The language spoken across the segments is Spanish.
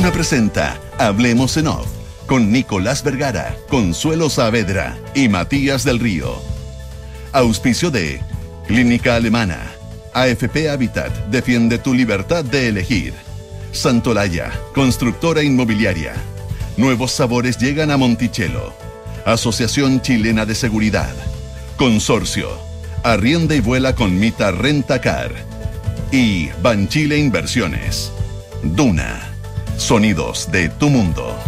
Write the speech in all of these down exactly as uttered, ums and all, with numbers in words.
Duna presenta Hablemos en Off con Nicolás Vergara, Consuelo Saavedra y Matías del Río. Auspicio de Clínica Alemana. A F P Habitat defiende tu libertad de elegir. Santolaya, constructora inmobiliaria. Nuevos sabores llegan a Monticello. Asociación Chilena de Seguridad. Consorcio. Arrienda y vuela con Mita Rentacar. Y Banchile Inversiones. Duna. Sonidos de tu mundo.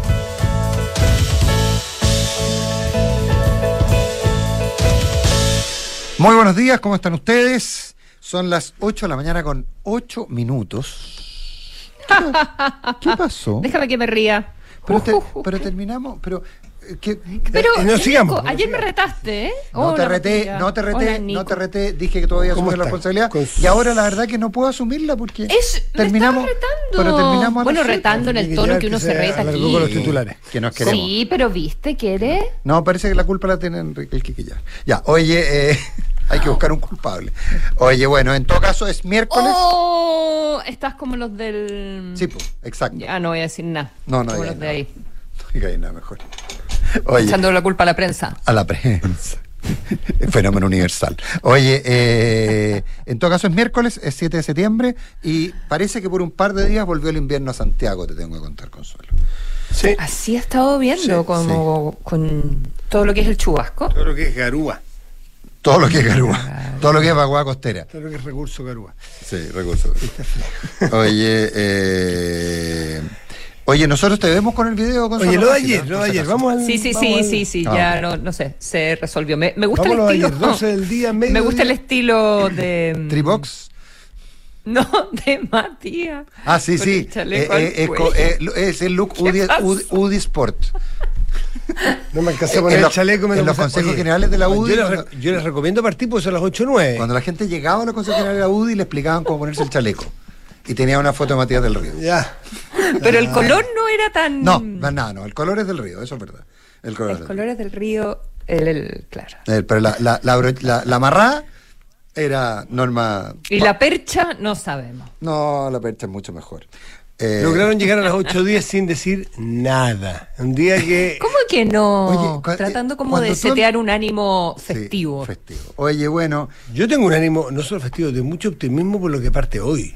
Muy buenos días, ¿cómo están ustedes? Son las ocho de la mañana con ocho minutos. ¿Qué, ¿Qué pasó? Déjame que me ría. Pero, te, pero terminamos, pero... ¿qué? Pero, eh, no sigamos, Nico, no ayer sigamos. me retaste, ¿eh? No te Hola, reté, Matías. no te reté, Hola, no te reté, dije que todavía asumí la responsabilidad. Con... Y ahora la verdad que no puedo asumirla porque es, terminamos, me estás retando. pero terminamos a bueno, las retando en el tono que uno se reta aquí. Con los titulares, que nos queremos. Sí, pero viste, ¿quiere? No, parece que la culpa la tiene Enrique el Quique ya. Ya, oye, eh, hay que buscar un culpable. Oye, bueno, en todo caso es miércoles. Oh, estás como los del... Sí, pues, exacto. Ya no voy a decir nada. No, no, como ya, los de no. ahí. No diga nada mejor. Oye, echando la culpa a la prensa. A la prensa. Fenómeno universal. Oye, eh, en todo caso es miércoles, es siete de septiembre y parece que por un par de días volvió el invierno a Santiago, te tengo que contar, Consuelo. Sí. Así he estado viendo, Sí, como sí. Con todo lo que es el chubasco. Todo lo que es garúa. Todo lo que es garúa. Todo lo que es vaguada costera. Todo lo que es recurso garúa. Sí, recurso garúa. Oye, eh... Oye, nosotros te vemos con el video. Con Oye, lo de ayer, lo de ayer, vamos al... Sí, sí, vamos sí, al... sí, sí, Ah, ya okay. no, no sé, se resolvió. Me, me gusta Vámonos el estilo. ayer, doce del día, medio Me gusta día. el estilo de... Tribox. No, de Matías. Ah, sí, Con sí. el chaleco Eh, al eh, es, cuello. co- eh, es el look Udi, Udi, Udi Sport. No me alcancé a En poner los- el chaleco. Me en lo los puse- consejos Oye, generales de la U D I, Yo les, cuando- re- yo les recomiendo partir porque son las ocho o nueve. Cuando la gente llegaba a los consejos generales de la U D I le explicaban cómo ponerse el chaleco. Y tenía una foto de Matías del Río. Ya. Pero el color no era tan... No, no, no, no, el color es del río, eso es verdad. El color, El es del color es del río, el, el- claro. río. Eh, pero la, la, la, bro- la, la amarrada era norma. Y la percha no sabemos. No, la percha es mucho mejor. Eh, Lograron llegar a las ocho diez sin decir nada. Un día que... ¿Cómo que no? Oye, cua- Tratando como cuando de tú- setear un ánimo sí, festivo. festivo. Oye, bueno, Yo tengo un ánimo, no solo festivo, de mucho optimismo por lo que parte hoy.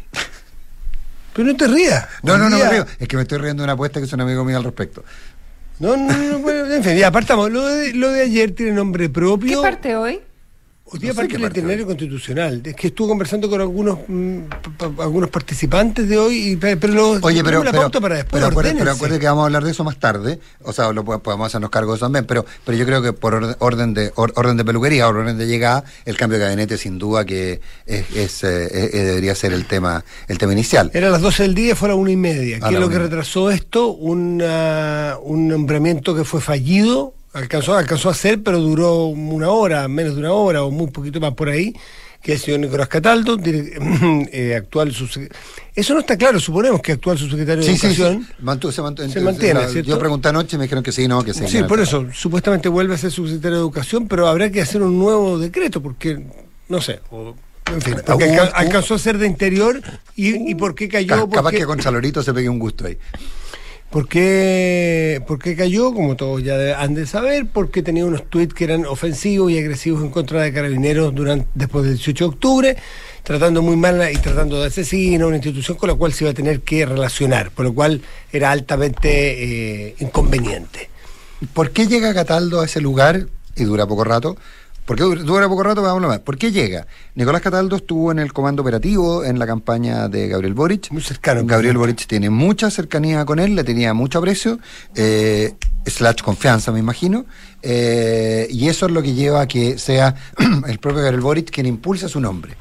Pero no te rías. no, Un no, no día- me río. Es que me estoy riendo de una apuesta que es un amigo mío al respecto. No, no, no, bueno, en fin, ya apartamos. Lo de, lo de ayer tiene nombre ¿Qué propio. parte hoy? Hoy día No sé parte qué el parte itinerario hoy. constitucional. Es que estuve conversando con algunos mm, pa- pa- algunos participantes de hoy, y, pe- pero lo, Oye, pero, tenemos la pero, pauta para después. pero, acuérdate, pero ordénense. acuérdate que vamos a hablar de eso más tarde. O sea, lo po- podemos hacernos cargo de eso también. Pero, pero yo creo que por orden, orden de or- orden de peluquería, orden de llegada, el cambio de gabinete sin duda que es, es, eh, eh, debería ser el tema el tema inicial. Era a las doce del día, fue a la una y media. A ¿Qué la es lo una. que retrasó esto? Una, un nombramiento que fue fallido. Alcanzó, alcanzó a hacer, pero duró una hora, menos de una hora o muy poquito más por ahí, que es el señor Nicolás Cataldo, dire- eh, actual subsecretario. Eso no está claro, suponemos que actual subsecretario de Sí, sí, Educación. sí. Mantu- se, mantu- Se mantiene, la- ¿cierto? Yo pregunté anoche y me dijeron que sí, no, que sí. Sí, que por no. eso, supuestamente vuelve a ser subsecretario de Educación, pero habrá que hacer un nuevo decreto, porque, no sé, o- en fin, porque Hubo- alca- hubo- alcanzó a ser de Interior, y, y por qué Ca- cayó, Capaz porque, que con Salorito se pegue un gusto ahí. por qué, por qué cayó, como todos ya de- han de saber, porque tenía unos tuits que eran ofensivos y agresivos en contra de Carabineros durante, después del dieciocho de octubre, tratando muy mal y tratando de asesino, una institución con la cual se iba a tener que relacionar, por lo cual era altamente eh, inconveniente. ¿Por qué llega Cataldo a ese lugar y dura poco rato? ¿Por qué dura, dura poco rato? Vamos a hablar más. ¿Por qué llega? Nicolás Cataldo estuvo en el comando operativo en la campaña de Gabriel Boric. Muy cercano. Gabriel Boric tiene mucha cercanía con él, le tenía mucho aprecio, eh, slash confianza, me imagino, eh, y eso es lo que lleva a que sea el propio Gabriel Boric quien impulsa su nombre.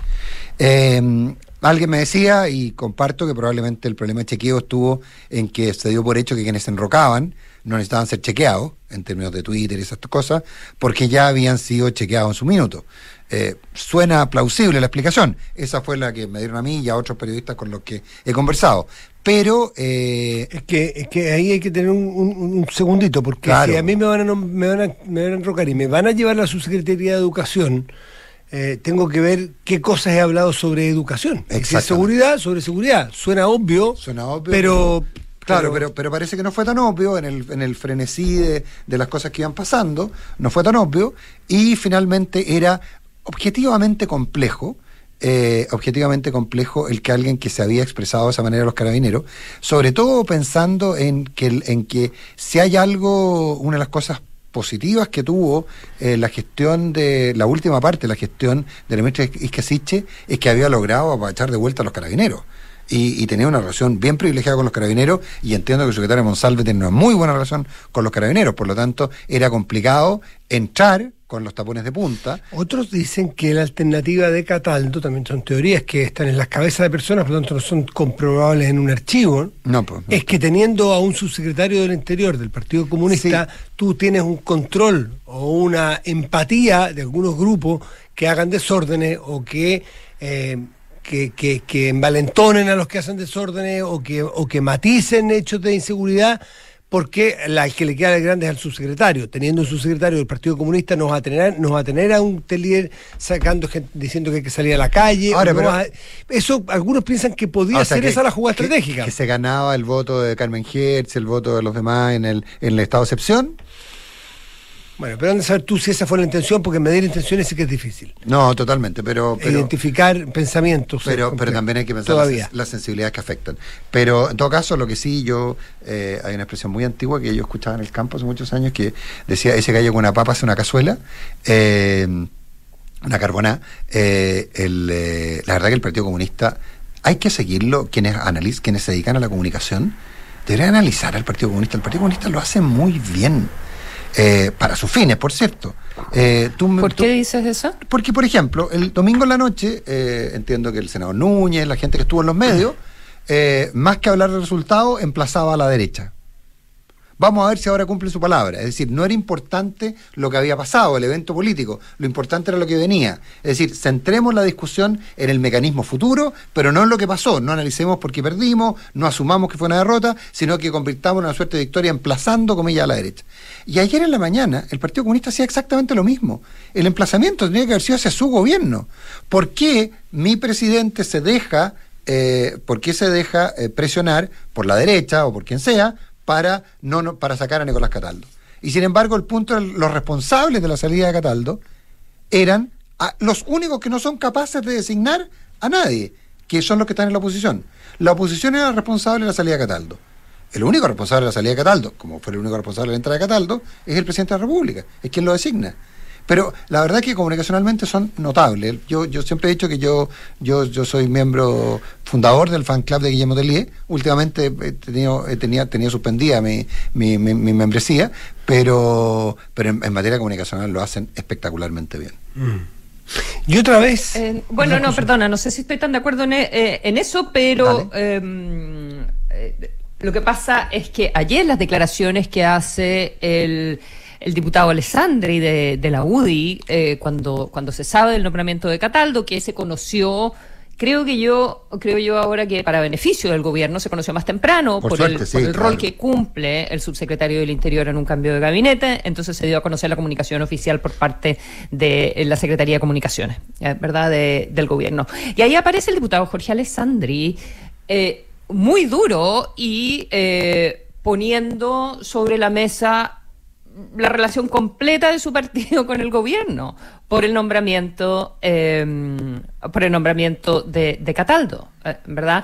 Eh, Alguien me decía, y comparto, que probablemente el problema de chequeo estuvo en que se dio por hecho que quienes se enrocaban no necesitaban ser chequeados, en términos de Twitter y esas cosas, porque ya habían sido chequeados en su minuto. Eh, suena plausible la explicación. Esa fue la que me dieron a mí y a otros periodistas con los que he conversado. Pero... Eh, Es que, es que ahí hay que tener un, un, un segundito, porque Claro. si a mí me van a, nom- me, van a, me van a enrocar y me van a llevar a la subsecretaría de Educación, eh, tengo que ver qué cosas he hablado sobre educación. Si es Exactamente. seguridad, sobre seguridad. Suena obvio, Suena obvio, pero, Claro, pero, pero parece que no fue tan obvio en el, en el frenesí de, de las cosas que iban pasando, no fue tan obvio, y finalmente era objetivamente complejo, eh, objetivamente complejo el que alguien que se había expresado de esa manera a los carabineros, sobre todo pensando en que, en que si hay algo, una de las cosas positivas que tuvo eh, la gestión de, la última parte, la gestión de la ministra Iscasiche, es que había logrado echar de vuelta a los carabineros. Y, y tenía una relación bien privilegiada con los carabineros, y entiendo que el secretario Monsalve tiene una muy buena relación con los carabineros, por lo tanto era complicado entrar con los tapones de punta. Otros dicen que la alternativa de Cataldo, también son teorías que están en las cabezas de personas, por lo tanto no son comprobables en un archivo, ¿no? No, pues, no. Es que teniendo a un subsecretario del Interior del Partido Comunista, sí, tú tienes un control o una empatía de algunos grupos que hagan desórdenes o que... Eh, Que, que, que envalentonen a los que hacen desórdenes o que, o que maticen hechos de inseguridad, porque la el que le queda de grande es al subsecretario. Teniendo un subsecretario del Partido Comunista nos va a tener, nos va a tener a un telier sacando gente, diciendo que hay que salir a la calle. Ahora, no pero, a, eso algunos piensan que podría o sea, ser que, esa la jugada que, estratégica. Que se ganaba el voto de Carmen Hertz, el voto de los demás en el, en el estado de excepción. Bueno, pero ¿dónde saber tú si esa fue la intención? Porque medir intenciones sí que es difícil. No, totalmente, pero... pero identificar pensamientos. Pero, pero también hay que pensar todavía las, las sensibilidades que afectan. Pero en todo caso, lo que sí, yo... Eh, hay una expresión muy antigua que yo escuchaba en el campo hace muchos años que decía, ese gallo con una papa hace una cazuela, eh, una carboná. Eh, el, eh, la verdad que el Partido Comunista, hay que seguirlo, quienes, analiz, quienes se dedican a la comunicación, deberían analizar al Partido Comunista. El Partido Comunista lo hace muy bien. Eh, para sus fines, por cierto. Eh, tú, ¿Por tú, qué dices eso? Porque, por ejemplo, el domingo en la noche, eh, entiendo que el senador Núñez, la gente que estuvo en los medios, eh, más que hablar del resultado, emplazaba a la derecha. Vamos a ver si ahora cumple su palabra. Es decir, no era importante lo que había pasado, el evento político, lo importante era lo que venía. Es decir, centremos la discusión en el mecanismo futuro, pero no en lo que pasó. No analicemos por qué perdimos, no asumamos que fue una derrota, sino que convirtamos en una suerte de victoria emplazando, comillas, a la derecha. Y ayer en la mañana, el Partido Comunista hacía exactamente lo mismo. El emplazamiento tendría que haber sido hacia su gobierno. ¿Por qué mi presidente se deja, eh, por qué se deja eh, presionar por la derecha o por quien sea, para no, no para sacar a Nicolás Cataldo? Y sin embargo, el punto de los responsables de la salida de Cataldo eran a, los únicos que no son capaces de designar a nadie, que son los que están en la oposición. La oposición era responsable de la salida de Cataldo. El único responsable de la salida de Cataldo, como fue el único responsable de la entrada de Cataldo, es el presidente de la República, es quien lo designa. Pero la verdad es que comunicacionalmente son notables. Yo yo siempre he dicho que yo yo yo soy miembro fundador del fan club de Guillermo Tellier. Últimamente he tenido he tenía tenía suspendida mi mi, mi, mi membresía, pero pero en, en materia comunicacional lo hacen espectacularmente bien. Mm. Y otra vez... Eh, bueno, no, cosa. perdona, no sé si estoy tan de acuerdo en, eh, en eso, pero eh, eh, lo que pasa es que ayer las declaraciones que hace el... el diputado Alessandri de, de la U D I, eh, cuando, cuando se sabe del nombramiento de Cataldo, que se conoció, creo que yo, creo yo ahora que para beneficio del gobierno se conoció más temprano, por, por suerte, el, sí, por el claro. rol que cumple el subsecretario del Interior en un cambio de gabinete, entonces se dio a conocer la comunicación oficial por parte de la Secretaría de Comunicaciones, ¿verdad?, de, del gobierno. Y ahí aparece el diputado Jorge Alessandri, eh, muy duro y eh, poniendo sobre la mesa la relación completa de su partido con el gobierno por el nombramiento eh, por el nombramiento de, de Cataldo, eh, ¿verdad?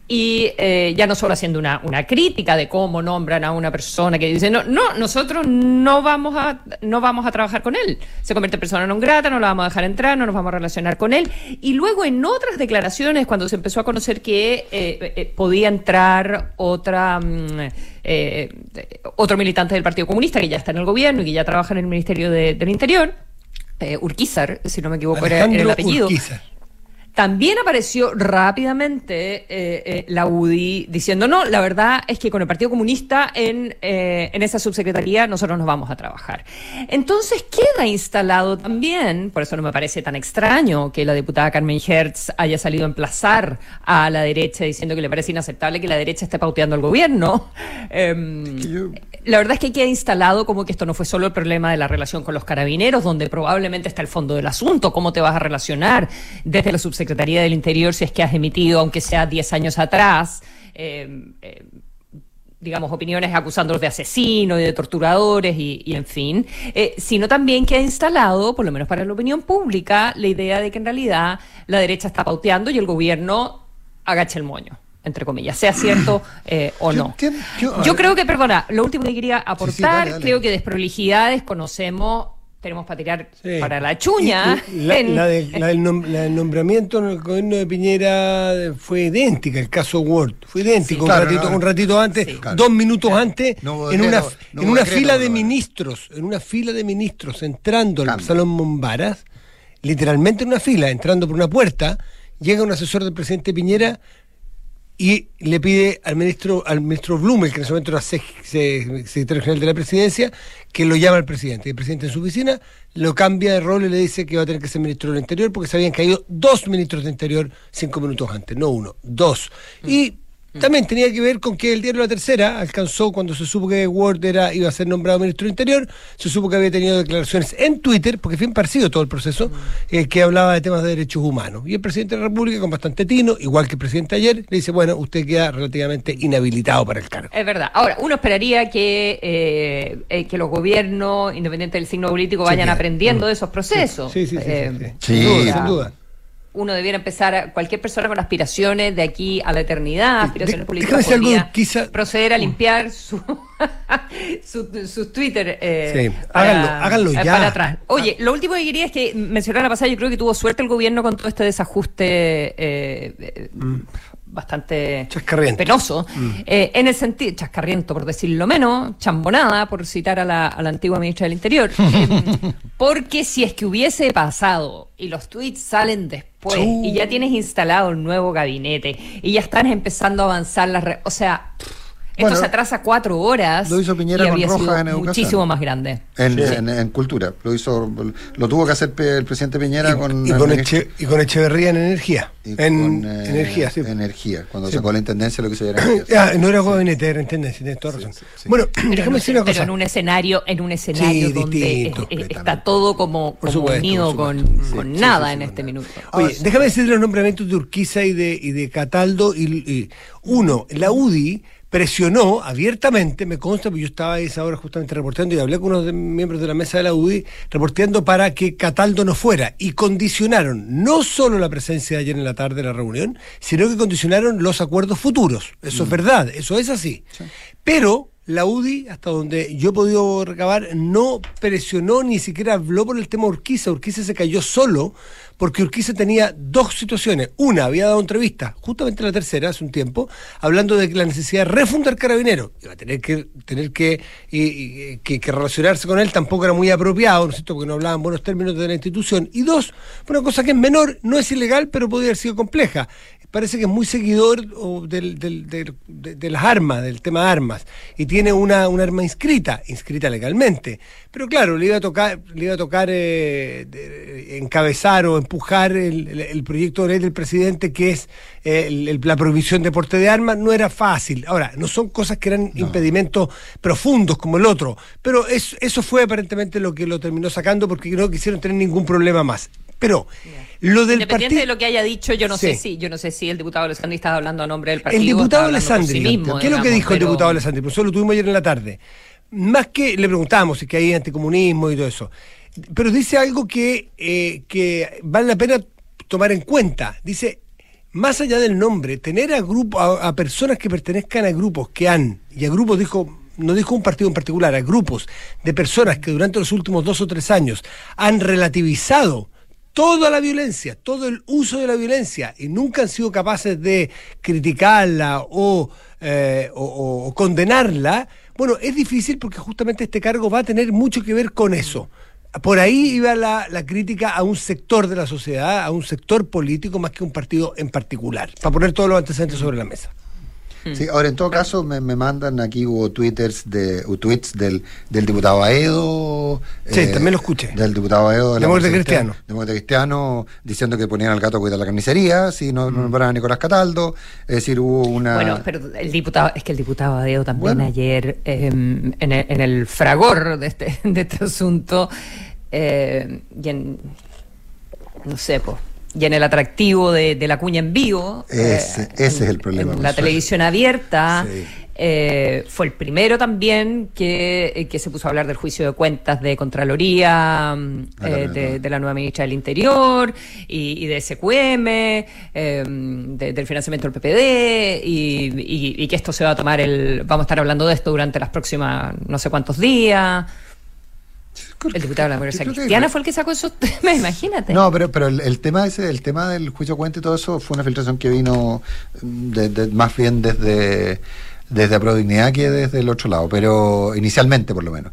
Y eh, ya no solo haciendo una, una crítica de cómo nombran a una persona que dice no, no, nosotros no vamos a no vamos a trabajar con él, se convierte en persona non grata, no la vamos a dejar entrar, no nos vamos a relacionar con él. Y luego en otras declaraciones, cuando se empezó a conocer que eh, eh, podía entrar otra mm, eh, otro militante del Partido Comunista que ya está en el gobierno y que ya trabaja en el Ministerio de, del Interior, Eh, Urquizar, si no me equivoco, era, era el apellido. Urquizar. También apareció rápidamente eh, eh, la U D I diciendo, no, la verdad es que con el Partido Comunista en, eh, en esa subsecretaría nosotros nos vamos a trabajar. Entonces queda instalado también, por eso no me parece tan extraño que la diputada Carmen Hertz haya salido a emplazar a la derecha diciendo que le parece inaceptable que la derecha esté pauteando al gobierno. Eh, yo... La verdad es que queda instalado como que esto no fue solo el problema de la relación con los carabineros, donde probablemente está el fondo del asunto, cómo te vas a relacionar desde la subsecretaría Secretaría del Interior si es que has emitido, aunque sea diez años atrás, eh, eh, digamos, opiniones acusándolos de asesinos y de torturadores y, y en fin, eh, sino también que ha instalado, por lo menos para la opinión pública, la idea de que en realidad la derecha está pauteando y el gobierno agacha el moño, entre comillas, sea cierto eh, o yo no. Entiendo, yo, yo creo que, perdona, lo último que quería aportar, sí, sí, dale, dale. creo que desprolijidades conocemos, tenemos para tirar Sí. para la chuña. Y- y la, en- la de- la del nom- la del nombramiento en el gobierno de Piñera fue idéntica, el caso Word, fue idéntico, Sí. un, Claro, ratito, no, un ratito antes, sí. Claro. dos minutos antes, No hubo en una, decreto, no en hubo una decreto, fila de no. ministros, en una fila de ministros, entrando al Cambio. Salón Mombaras, literalmente en una fila, entrando por una puerta, llega un asesor del presidente Piñera y le pide al ministro al ministro Blumel, que en ese momento era se- se- secretario general de la presidencia, que lo llama al presidente. El presidente en su oficina lo cambia de rol y le dice que va a tener que ser ministro del Interior porque se habían caído dos ministros de Interior cinco minutos antes, no uno, dos. Y también tenía que ver con que el diario La Tercera alcanzó, cuando se supo que Ward era, iba a ser nombrado ministro del Interior, se supo que había tenido declaraciones en Twitter, porque fue imparcido todo el proceso, eh, que hablaba de temas de derechos humanos. Y el presidente de la República, con bastante tino, igual que el presidente ayer, le dice, bueno, usted queda relativamente inhabilitado para el cargo. Es verdad. Ahora, uno esperaría que, eh, eh, que los gobiernos, independiente del signo político, vayan claro. aprendiendo Mm. de esos procesos. Sí, sí, sí. Eh, sí, sí. Sí, Sin duda, sin sin duda. Uno debiera empezar, a- cualquier persona con aspiraciones de aquí a la eternidad, aspiraciones De- políticas, déjame decir algo, podría quizá- proceder a limpiar su, su- sus Twitter. eh, Sí, háganlo, háganlo eh, ya. Para atrás. Oye, lo último que quería es que mencionar la pasada, yo creo que tuvo suerte el gobierno con todo este desajuste eh, eh, bastante Chascarriento. penoso, eh, en el sentido, chascarriento por decirlo menos, chambonada, por citar a la, a la antigua ministra del Interior, eh, porque si es que hubiese pasado y los tweets salen después Chu. y ya tienes instalado el nuevo gabinete y ya están empezando a avanzar las... re- o sea... Esto Bueno, se atrasa cuatro horas lo hizo Piñera y con habría Rojas sido en educación. muchísimo más grande. En, Sí. en- en cultura. Lo hizo, lo tuvo que hacer pe- el presidente Piñera Y, con y el con ministro- Eche- y con Echeverría en energía. y En con, eh, energía, sí. Energía, cuando Sí. sacó la intendencia lo que se era energía. Ah, no era gabinete, era intendencia, tienes toda razón. sí, sí. Bueno, Pero, en déjame un, decir una pero cosa. en un escenario, en un escenario Sí, donde distinto, eh, eh, está completamente. todo como, Por como supuesto, unido por con, supuesto. con Sí, nada sí, sí, en sí, este con minuto. Oye, Ahora, déjame decir los nombramientos de Urquiza y de, y de Cataldo. Y, y uno, la U D I presionó abiertamente, me consta, porque yo estaba a esa hora justamente reporteando y hablé con unos de- miembros de la mesa de la U D I, reporteando para que Cataldo no fuera. Y condicionaron no solo la presencia de ayer en la tarde de la reunión, sino que condicionaron los acuerdos futuros. Eso es verdad, eso es así. Pero la U D I, hasta donde yo he podido recabar, no presionó ni siquiera habló por el tema Urquiza. Urquiza se cayó solo porque Urquiza tenía dos situaciones. Una, había dado entrevista, justamente la tercera, hace un tiempo, hablando de la necesidad de refundar Carabineros. Iba a tener que tener que, y- y- que, que relacionarse con él, tampoco era muy apropiado, ¿no es cierto?, porque no hablaban buenos términos de la institución. Y dos, una cosa que es menor, no es ilegal, pero podría haber sido compleja. Parece que es muy seguidor o, del, del- del- de, de las armas, del tema de armas, y tiene una, una arma inscrita, inscrita legalmente. Pero claro, le iba a tocar, le iba a tocar eh, de- encabezar o empujar el, el- el proyecto de ley del presidente, que es eh, el- el- la prohibición de porte de armas. No era fácil. Ahora, no son cosas que eran impedimentos profundos como el otro, pero es- eso fue aparentemente lo que lo terminó sacando, porque no quisieron tener ningún problema más. Pero lo del Independiente partido... de lo que haya dicho, yo no Sí. sé si, yo no sé si el diputado Alessandri estaba hablando a nombre del partido. El o diputado estaba hablando por Alessandri, sí mismo, ¿qué es lo que digamos, dijo el pero- diputado Alessandri? Pues eso lo tuvimos ayer en la tarde. Más que le preguntamos si que hay anticomunismo y todo eso. Pero dice algo que, eh, que vale la pena tomar en cuenta. Dice, más allá del nombre, tener a grupo, a, a personas que pertenezcan a grupos que han, y a grupos dijo, no dijo un partido en particular, a grupos de personas que durante los últimos dos o tres años han relativizado toda la violencia, todo el uso de la violencia, y nunca han sido capaces de criticarla o, eh, o, o- o condenarla. Bueno, es difícil porque justamente este cargo va a tener mucho que ver con eso. Por ahí iba la, la crítica a un sector de la sociedad, a un sector político, más que un partido en particular, para poner todos los antecedentes sobre la mesa. Sí, ahora en todo caso me, me mandan aquí hubo twitters de hubo tweets del, del diputado Aedo. Sí, también lo escuché. Del diputado Aedo de la Demócrata Fuerza Cristiano. Demócrata Cristiano, diciendo que ponían al gato a cuidar la carnicería, si no, no nombraban a Nicolás Cataldo. Es decir, hubo una. Bueno, pero el diputado, es que el diputado Adeo también Bueno. ayer, eh, en, el, en el fragor de este, de este asunto, eh, y en, no sé, pues, y en el atractivo de, de la cuña en vivo, Ese- ese es el problema, en la Consuelo. televisión abierta, Sí. Eh, fue el primero también que, que se puso a hablar del juicio de cuentas de Contraloría, eh, de, de la nueva ministra del Interior y, y de S Q M, eh, de, del financiamiento del P P D y, y, y que esto se va a tomar el... Vamos a estar hablando de esto durante las próximas no sé cuántos días. El diputado de la Democracia Cristiana fue el que sacó esos temas, imagínate. No, pero pero el, el tema ese, el tema del juicio de cuentas y todo eso fue una filtración que vino de, de, más bien desde desde Aprodignidad que desde el otro lado, pero inicialmente por lo menos.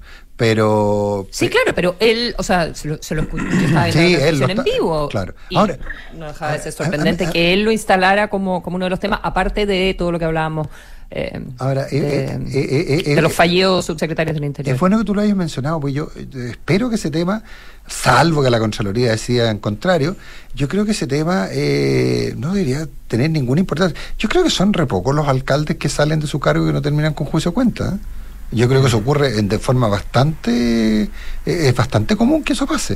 Pero sí, claro, pero él, o sea, se lo, se lo escuchó, yo estaba viendo sí, la transmisión está, en vivo. Claro. Y ahora, no dejaba de ser sorprendente a, a, a, que él lo instalara como, como uno de los temas, aparte de todo lo que hablábamos. Eh, Ahora, de, eh, eh, eh, de los fallidos subsecretarios del Interior. Es bueno que tú lo hayas mencionado, pues yo eh, espero que ese tema, salvo que la Contraloría decida en contrario, yo creo que ese tema eh, no debería tener ninguna importancia. Yo creo que son re pocos los alcaldes que salen de su cargo y no terminan con juicio de cuentas. ¿eh? Yo creo que eso ocurre en, de forma bastante, eh, es bastante común que eso pase.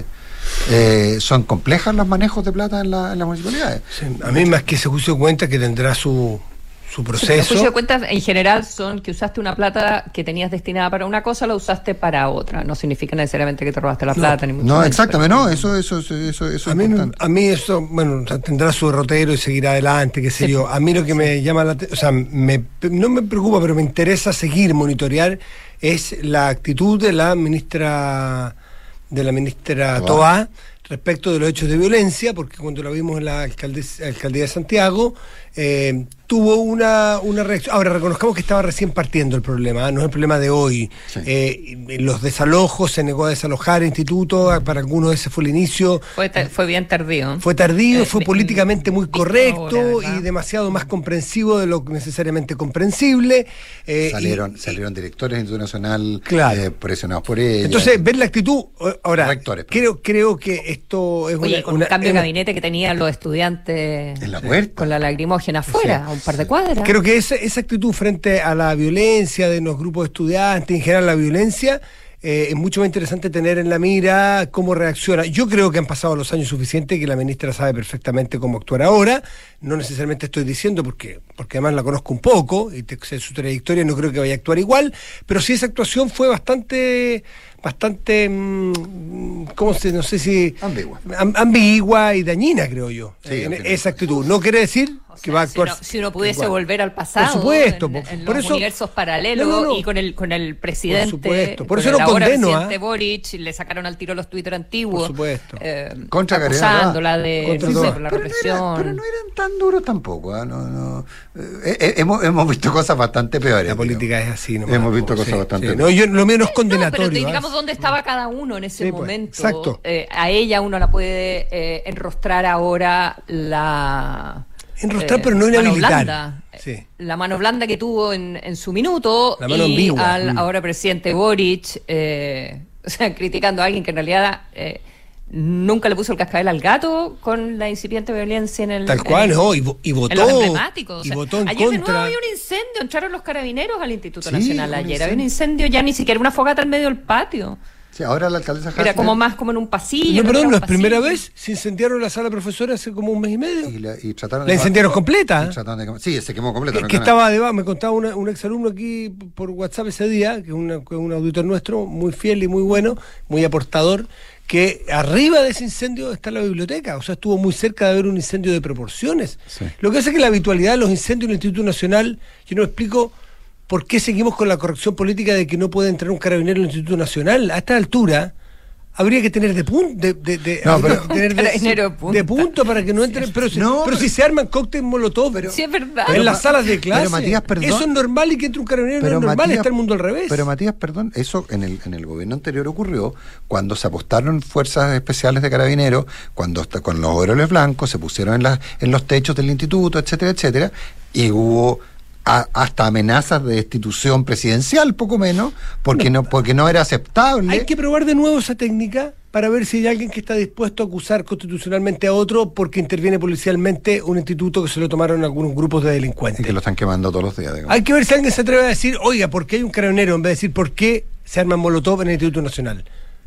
Eh, son complejas los manejos de plata en, la, en las municipalidades. Sí, a mí más que ese juicio de cuentas que tendrá su... su proceso. Los juicios de cuentas en general son que usaste una plata que tenías destinada para una cosa, la usaste para otra. No significa necesariamente que te robaste la plata, no, ni mucho No, menos, exactamente, pero... no, eso, eso, eso, eso, eso a es mí, importante. A mí eso, bueno, tendrá su derrotero y seguirá adelante, qué sé sí. yo. A mí lo que sí. me llama la atención, o sea, me, no me preocupa, pero me interesa seguir, monitorear, es la actitud de la ministra, de la ministra Toá respecto de los hechos de violencia, porque cuando la vimos en la alcaldía, alcaldía de Santiago, eh, tuvo una, una reacción. Ahora, reconozcamos que estaba recién partiendo el problema, ¿eh? No es el problema de hoy. Sí. Eh, los desalojos, se negó a desalojar el instituto, para algunos ese fue el inicio. Fue, ta- fue bien tardío. Fue tardío, eh, fue vi- políticamente muy correcto ahora, y demasiado más comprensivo de lo necesariamente comprensible. Eh, salieron, y, salieron directores del Instituto Nacional claro. eh, presionados por ella. Entonces, ver la actitud, ahora, rectores, creo, creo que esto es Oye, una... con una, un cambio una, de gabinete que tenían los estudiantes en la puerta, con la lagrimógena afuera, sí, a un par de cuadras. Creo que esa, esa actitud frente a la violencia de los grupos de estudiantes, en general la violencia, eh, es mucho más interesante tener en la mira cómo reacciona. Yo creo que han pasado los años suficientes, que la ministra sabe perfectamente cómo actuar ahora. No necesariamente estoy diciendo, porque, porque además la conozco un poco, y te, sé su trayectoria, no creo que vaya a actuar igual, pero sí esa actuación fue bastante... bastante, ¿cómo se? No sé si... Ambigua. Ambigua y dañina, creo yo. Sí, en esa actitud. No quiere decir o que sea, va a actuar... Si uno, si uno pudiese igual. volver al pasado, por supuesto, en, por, en por los eso, universos paralelos no, no, no. y con el con el presidente, por supuesto, por con eso el lo ahora condeno, presidente ¿eh? Boric, le sacaron al tiro los Twitter antiguos, por supuesto, eh, contra acusándola de, contra de todo. por la pero represión. No era, pero no eran tan duros tampoco, ¿eh? no, no. Eh, eh, hemos, hemos visto cosas bastante peores. La política es así, ¿no? Hemos visto sí, cosas bastante sí. peores. No, yo, lo mío no es No, condenatorio. pero digamos ¿eh? dónde estaba cada uno en ese sí, pues, momento. exacto. Eh, a ella uno la puede eh, enrostrar ahora la... Enrostrar, eh, pero no inhabilitar. Blanda, sí. La mano blanda que tuvo en, en su minuto la mano y ambigua. al mm. ahora presidente Boric, eh, o sea, criticando a alguien que en realidad eh, nunca le puso el cascabel al gato con la incipiente violencia en el... Tal cual, el, no, y, y votó. en los emblemáticos. O sea, y votó en ayer contra. de nuevo había un incendio, entraron los carabineros al Instituto Sí, Nacional un ayer, incendio. había un incendio, ya ni siquiera una fogata en medio del patio. Sí, ahora la alcaldesa Era Hasner, como más como en un pasillo. No, perdón, no es pasillo. primera vez. Se incendiaron la sala de profesores hace como un mes y medio. y, la, y trataron La incendiaron completa. y trataron de, sí, se quemó completa. Que, no que quedó estaba debajo, me contaba una, un exalumno aquí por WhatsApp ese día, que es una- que es un auditor nuestro, muy fiel y muy bueno, muy aportador, que arriba de ese incendio está la biblioteca, o sea, estuvo muy cerca de haber un incendio de proporciones. Sí. Lo que hace que la habitualidad de los incendios en el Instituto Nacional, yo no explico por qué seguimos con la corrección política de que no puede entrar un carabinero en el Instituto Nacional. A esta altura habría que tener de punto de, de, de, No, habría pero- que tener de, Carabinero de punta. de punto para que no entren, pero, si, No, pero pero- si se arman cócteles molotov, pero, Sí, es verdad. en Pero, las salas de clase, pero, Matías, perdón. eso es normal, y que entre un carabinero no es normal, Matías- está el mundo al revés. Pero Matías, perdón, eso en el, en el gobierno anterior ocurrió cuando se apostaron fuerzas especiales de carabineros, cuando hasta con los overoles blancos se pusieron en, las en los techos del instituto, etcétera, etcétera, y hubo a, hasta amenazas de destitución presidencial, poco menos, porque no, porque no era aceptable. Hay que probar de nuevo esa técnica para ver si hay alguien que está dispuesto a acusar constitucionalmente a otro porque interviene policialmente un instituto que se lo tomaron algunos grupos de Y delincuentes. que lo están quemando todos los días. digamos. Hay que ver si alguien se atreve a decir, oiga, ¿por qué hay un carabinero? En vez de decir, ¿por qué se arman molotov en el Instituto Nacional?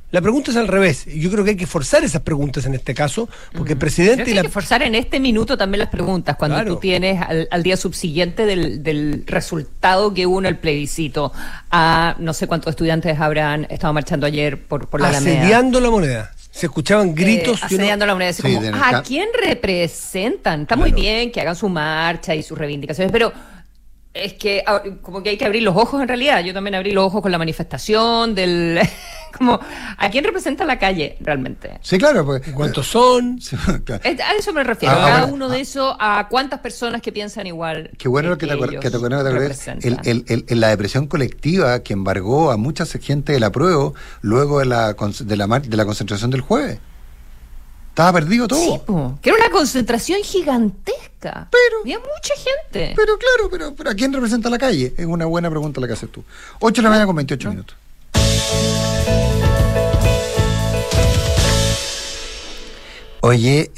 La pregunta es al revés. Yo creo que hay que forzar esas preguntas en este caso, porque el presidente... Creo que y la... hay que forzar en este minuto también las preguntas, cuando Claro. tú tienes al, al día subsiguiente del, del resultado que hubo en el plebiscito, a no sé cuántos estudiantes habrán estado marchando ayer por, por la Alameda. Asediando la moneda. Se escuchaban gritos. Eh, y uno- asediando la moneda, así Sí, como, de- ¿a quién representan? Está muy bien que hagan su marcha y sus reivindicaciones, pero es que ah, como que hay que abrir los ojos en realidad. Yo también abrí los ojos con la manifestación del... como, ¿a quién representa la calle realmente? Sí, claro. Pues, ¿Cuántos son? Sí, claro. Es- A eso me refiero, Ah, cada ahora- uno de esos, a cuántas personas que piensan igual. Qué bueno eh, lo que te acuer- ellos que te acuerdas, te acuerdas, representan. el, el, el- el- la depresión colectiva que embargó a mucha gente del apruebo luego de la, con- de la, mar- de la concentración del jueves. Estaba perdido todo. Sí, po, que era una concentración gigantesca. Pero- había mucha gente. Pero claro, pero, pero ¿a quién representa la calle? Es una buena pregunta la que haces tú. ocho de la mañana con veintiocho minutos. Oye,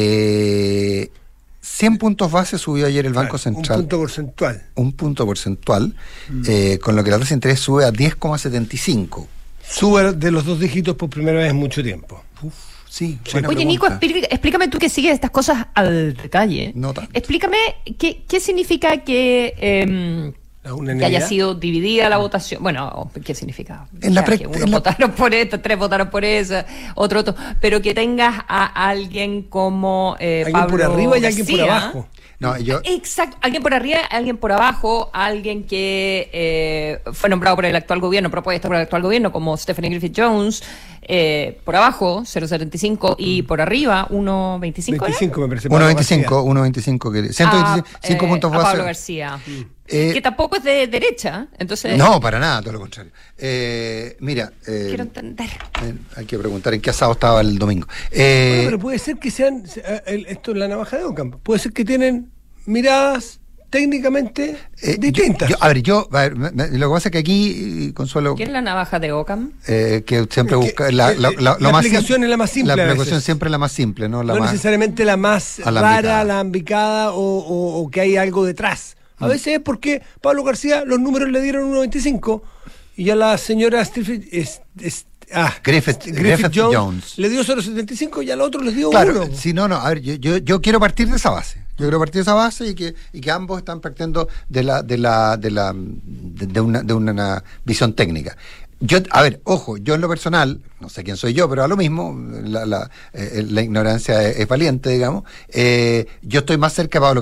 eh, cien puntos base subió ayer el Banco Claro, Central. Un punto porcentual. Un punto porcentual, eh, con lo que la tasa de interés sube a diez coma setenta y cinco. Sube de los dos dígitos por primera vez en mucho tiempo. Sí, Sí. buena Oye, Nico, pregunta. explí- explícame tú que sigues estas cosas al detalle. No tanto. Explícame qué, qué significa que, em, La que unanimidad. haya sido dividida la votación. Bueno, ¿qué significa? En la O sea, pre- que unos en la- votaron por esto, tres votaron por eso, otro, otro. Pero que tengas a alguien como eh, Alguien por Pablo arriba y alguien por García. abajo. No, yo, Exacto, alguien por arriba, alguien por abajo, alguien que eh, fue nombrado por el actual gobierno, propuesto por el actual gobierno, como Stephanie Griffith Jones, eh, por abajo, cero coma setenta y cinco, y por arriba, uno coma veinticinco. ¿era? veinticinco me parece. uno coma veinticinco, uno coma veinticinco, que- ciento veinticinco A, puntos eh, a base. Pablo García, Eh, que tampoco es de derecha, entonces No, para nada, todo lo contrario. Eh, mira, eh, quiero entender. eh, hay que preguntar en qué asado estaba el domingo. Eh, Bueno, pero puede ser que sean, eh, el- esto es la navaja de Ockham, puede ser que tienen miradas técnicamente eh, yo- distintas. yo- a ver, yo, a ver, me- me- lo que pasa es que aquí, Consuelo, ¿Quién es la navaja de Ockham? eh, que siempre Que- busca la, la, eh, la- lo la más aplicación simple- es la más simple La a aplicación veces. siempre es la más simple, ¿no? La no más, necesariamente la más alambicada. rara, alambicada o, o, o que hay algo detrás. A Mm. veces es porque Pablo García los números le dieron uno coma veinticinco y a la señora Stephen, es, es- ah, Griffith- Griffith Jones. le dio cero coma setenta y cinco y al otro les dio Claro, uno. si no, no, a ver, yo, yo, yo quiero partir de esa base. Yo quiero partir de esa base y que, y que ambos están partiendo de la, de la, de la, de, de una, de una visión técnica. Yo, a ver, ojo, yo en lo personal, no sé quién soy yo, pero a lo mismo, la, la, eh, la ignorancia es, es valiente, digamos. Eh, yo estoy más cerca de Pablo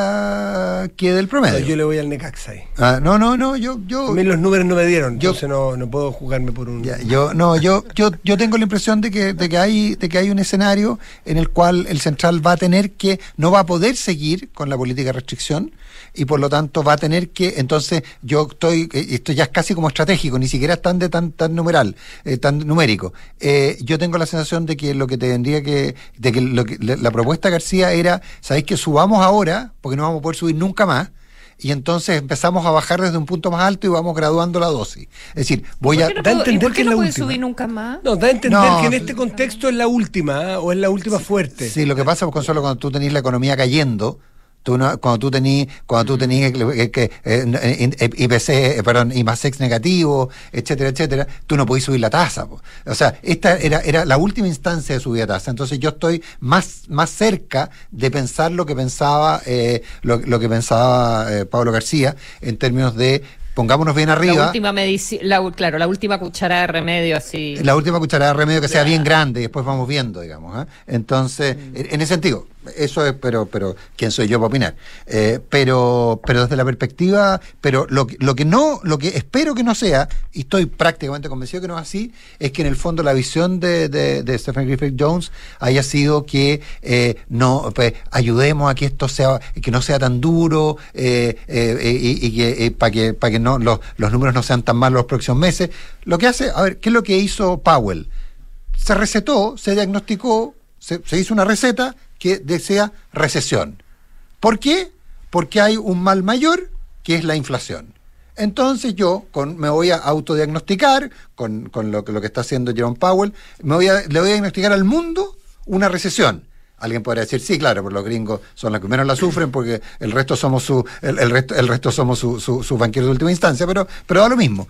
García que del promedio. Yo le voy al Necaxa ahí. Ah, no, no, no, yo, yo, A mí los números no me dieron, Yo- entonces no, no puedo jugarme por un... Ya, yo no, yo, yo, yo tengo la impresión de que, de que hay, de que hay un escenario en el cual el central va a tener que, no va a poder seguir con la política de restricción y por lo tanto va a tener que, entonces yo estoy, eh, esto ya es casi como estratégico, ni siquiera es tan de tan, tan numeral, eh, tan numérico. Eh, yo tengo la sensación de que lo que tendría que, de que, lo que la, la propuesta de García era, sabéis que subamos ahora, porque no vamos a poder subir nunca más. Y entonces empezamos a bajar desde un punto más alto y vamos graduando la dosis. Es decir, voy a... ¿Por qué no da a puedo- ¿Y entender por que qué es no la puede última. subir nunca más? No, da a entender No, que en este contexto es la última, ¿ah? O es la última fuerte. Sí, lo que pasa, Consuelo, cuando tú tenés la economía cayendo, tú no, cuando tú tenés, cuando tú tenés que, que, eh, I P C, eh, perdón, I más X negativo, etcétera, etcétera, tú no podés subir la tasa. Po. O sea, esta era, era la última instancia de subida de tasa. Entonces yo estoy más, más cerca de pensar lo que pensaba, eh, lo, lo que pensaba eh, Pablo García en términos de pongámonos bien arriba. La última medicina, claro, la última cuchara de remedio así. La última cucharada de remedio que sea bien grande y después vamos viendo, digamos. ¿eh? Entonces, Mm. en, en ese sentido, eso es, pero, pero ¿quién soy yo para opinar? Eh, pero, pero desde la perspectiva, pero lo, que- lo que no, lo que espero que no sea, y estoy prácticamente convencido que no es así, es que en el fondo la visión de, de, de Stephen Griffith Jones haya sido que eh, no, pues, ayudemos a que esto sea, que no sea tan duro, eh, eh, y, y que eh, para que, para que no, los, los números no sean tan malos los próximos meses. Lo que hace, a ver, ¿qué es lo que hizo Powell? Se recetó, se diagnosticó, se, se hizo una receta que desea recesión. ¿Por qué? Porque hay un mal mayor que es la inflación. Entonces yo con, me voy a autodiagnosticar con, con lo, que- lo que está haciendo Jerome Powell, me voy a, le voy a diagnosticar al mundo una recesión. Alguien podría decir, sí, claro, pero los gringos son los que menos la sufren porque el resto somos su, el, el resto, el resto somos su, su, su banquero de última instancia, pero, pero da lo mismo.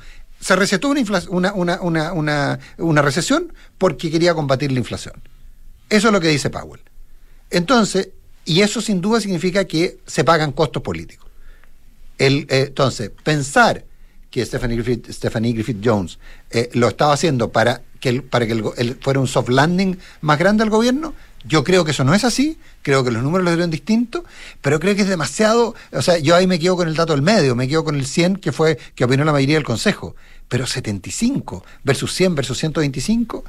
se recetó una, infla, una, una, una, una, una recesión porque quería combatir la inflación. Eso es lo que dice Powell. Entonces, y eso sin duda significa que se pagan costos políticos. El, eh, entonces, pensar que Stephanie Griffith, Stephanie Griffith Jones eh, lo estaba haciendo para que, el, para que el, el, fuera un soft landing más grande al gobierno, yo creo que eso no es así, creo que los números los dieron distintos, pero creo que es demasiado, o sea, yo ahí me quedo con el dato del medio, me quedo con el cien que fue, que opinó la mayoría del Consejo, pero setenta y cinco versus cien versus ciento veinticinco,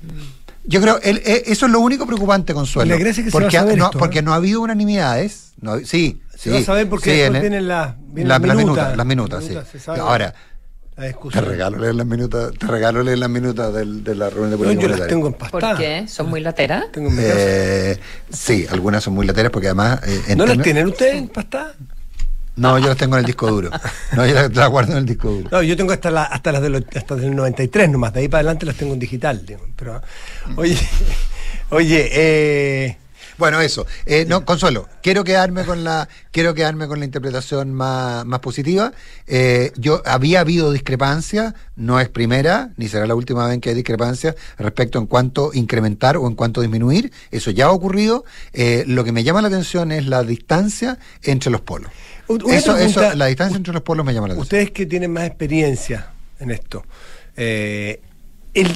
yo creo, el, el, eso es lo único preocupante, Consuelo, que porque, se va a saber no, esto, porque ¿eh? no ha habido unanimidades, no, sí, se sí, va a saber porque sí, después en, vienen, la, vienen la, las minutas, las minutas, las minutas, sí. Ahora, la discusión. Te regalo leer las minutas, te regalo leer las minutas del, de la reunión de política. No, yo las tengo empastadas. ¿Por qué? ¿Son muy lateras? Tengo en mi eh, sí, algunas son muy lateras porque además... Eh, ¿No las tienen ustedes empastadas? No, yo las tengo en el disco duro. No, yo las, las guardo en el disco duro. No, yo tengo hasta, la, hasta las del, hasta del noventa y tres nomás, de ahí para adelante las tengo en digital. Digo. Pero, oye, oye, eh... Bueno, eso. Eh, no, Consuelo, quiero quedarme con la, quiero quedarme con la interpretación más, más positiva. Eh, yo había habido discrepancia, no es primera, ni será la última vez que hay discrepancia respecto en cuánto incrementar o en cuánto disminuir. Eso ya ha ocurrido. Eh, lo que me llama la atención es la distancia entre los polos. Eso, pregunta, eso, la distancia entre los polos me llama la atención. Ustedes que tienen más experiencia en esto, eh, el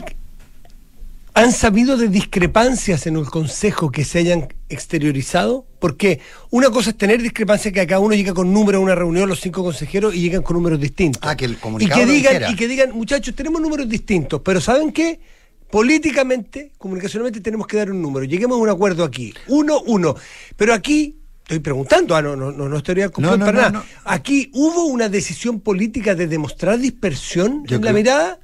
¿han sabido de discrepancias en el Consejo que se hayan exteriorizado? Porque una cosa es tener discrepancias que cada uno llega con números a una reunión, los cinco consejeros, y llegan con números distintos. Ah, que el comunicado y que digan, dijera. y que digan, muchachos, tenemos números distintos, pero ¿saben qué? Políticamente, comunicacionalmente tenemos que dar un número. Lleguemos a un acuerdo aquí. Uno, uno. Pero aquí, estoy preguntando, ah, no, no, no, no estoy no, no, para no, nada. no. Aquí, ¿hubo una decisión política de demostrar dispersión Yo en creo... la mirada?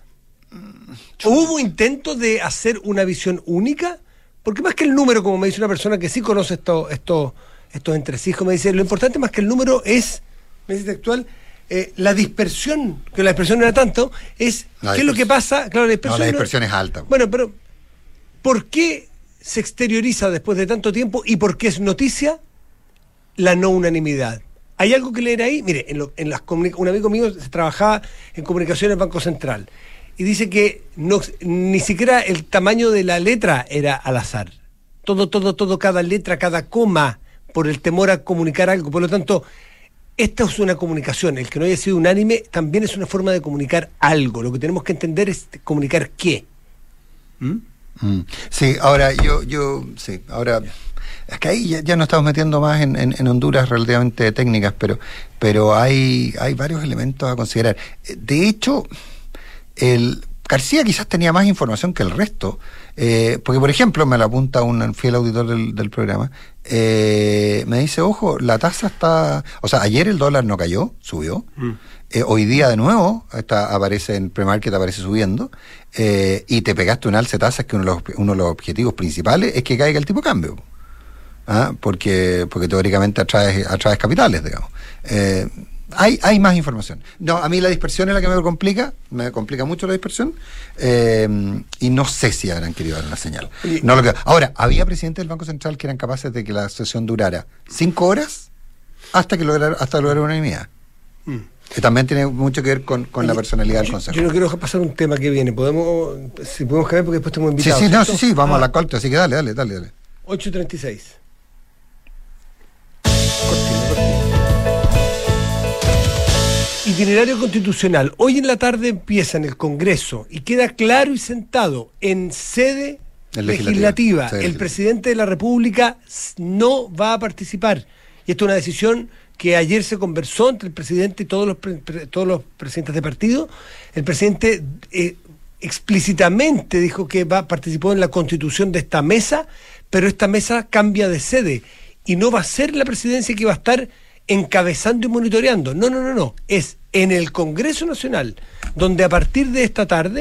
¿Hubo intento de hacer una visión única? Porque más que el número, como me dice una persona que sí conoce estos esto, estos entresijos, me dice, lo importante más que el número es, me dice textual, eh, la dispersión, que la dispersión no era tanto, es la qué es lo que pasa. Claro, la dispersión, no, la dispersión no, es alta. Bueno, pero ¿por qué se exterioriza después de tanto tiempo y por qué es noticia la no unanimidad? ¿Hay algo que leer ahí? Mire, en, lo, en las un amigo mío trabajaba en comunicaciones Banco Central. Y dice que no, ni siquiera el tamaño de la letra era al azar. Todo, todo, todo, cada letra, cada coma, por el temor a comunicar algo. Por lo tanto, esta es una comunicación. El que no haya sido unánime también es una forma de comunicar algo. Lo que tenemos que entender es comunicar qué. ¿Mm? Mm. Sí, ahora yo, yo, sí, ahora... Es que ahí ya, ya nos estamos metiendo más en, en, en Honduras relativamente técnicas, pero, pero hay, hay varios elementos a considerar. De hecho... El García quizás tenía más información que el resto, eh, porque por ejemplo me lo apunta un fiel auditor del, del programa, eh, me dice, ojo, la tasa está, o sea, ayer el dólar no cayó, subió, mm. eh, hoy día de nuevo está, aparece en premarket, aparece subiendo, eh, y te pegaste un alza de tasas que uno de, los, uno de los objetivos principales es que caiga el tipo de cambio, ¿ah? porque, porque teóricamente atraes, atraes capitales, digamos. Eh, Hay, hay más información. No, a mí la dispersión es la que me complica, me complica mucho la dispersión, eh, y no sé si habrán querido dar una señal. No lo que, ahora, había presidentes del Banco Central que eran capaces de que la sesión durara cinco horas hasta que lograr, hasta lograr unanimidad. Mm. Que también tiene mucho que ver con, con la personalidad del Consejo. Yo no quiero pasar un tema que viene. Podemos, si podemos cambiar porque después tengo invitados. Sí, sí, no, sí, sí, vamos ah. a la corte, así que dale, dale, dale, dale. ocho treinta y seis. Itinerario constitucional. Hoy en la tarde empieza en el Congreso y queda claro y sentado en sede el legislativa. legislativa. Sí, el presidente de la República no va a participar. Y esto es una decisión que ayer se conversó entre el presidente y todos los, pre todos los presidentes de partido. El presidente eh, explícitamente dijo que va participó en la constitución de esta mesa, pero esta mesa cambia de sede y no va a ser la presidencia que va a estar encabezando y monitoreando. No, no, no, no. Es en el Congreso Nacional, donde a partir de esta tarde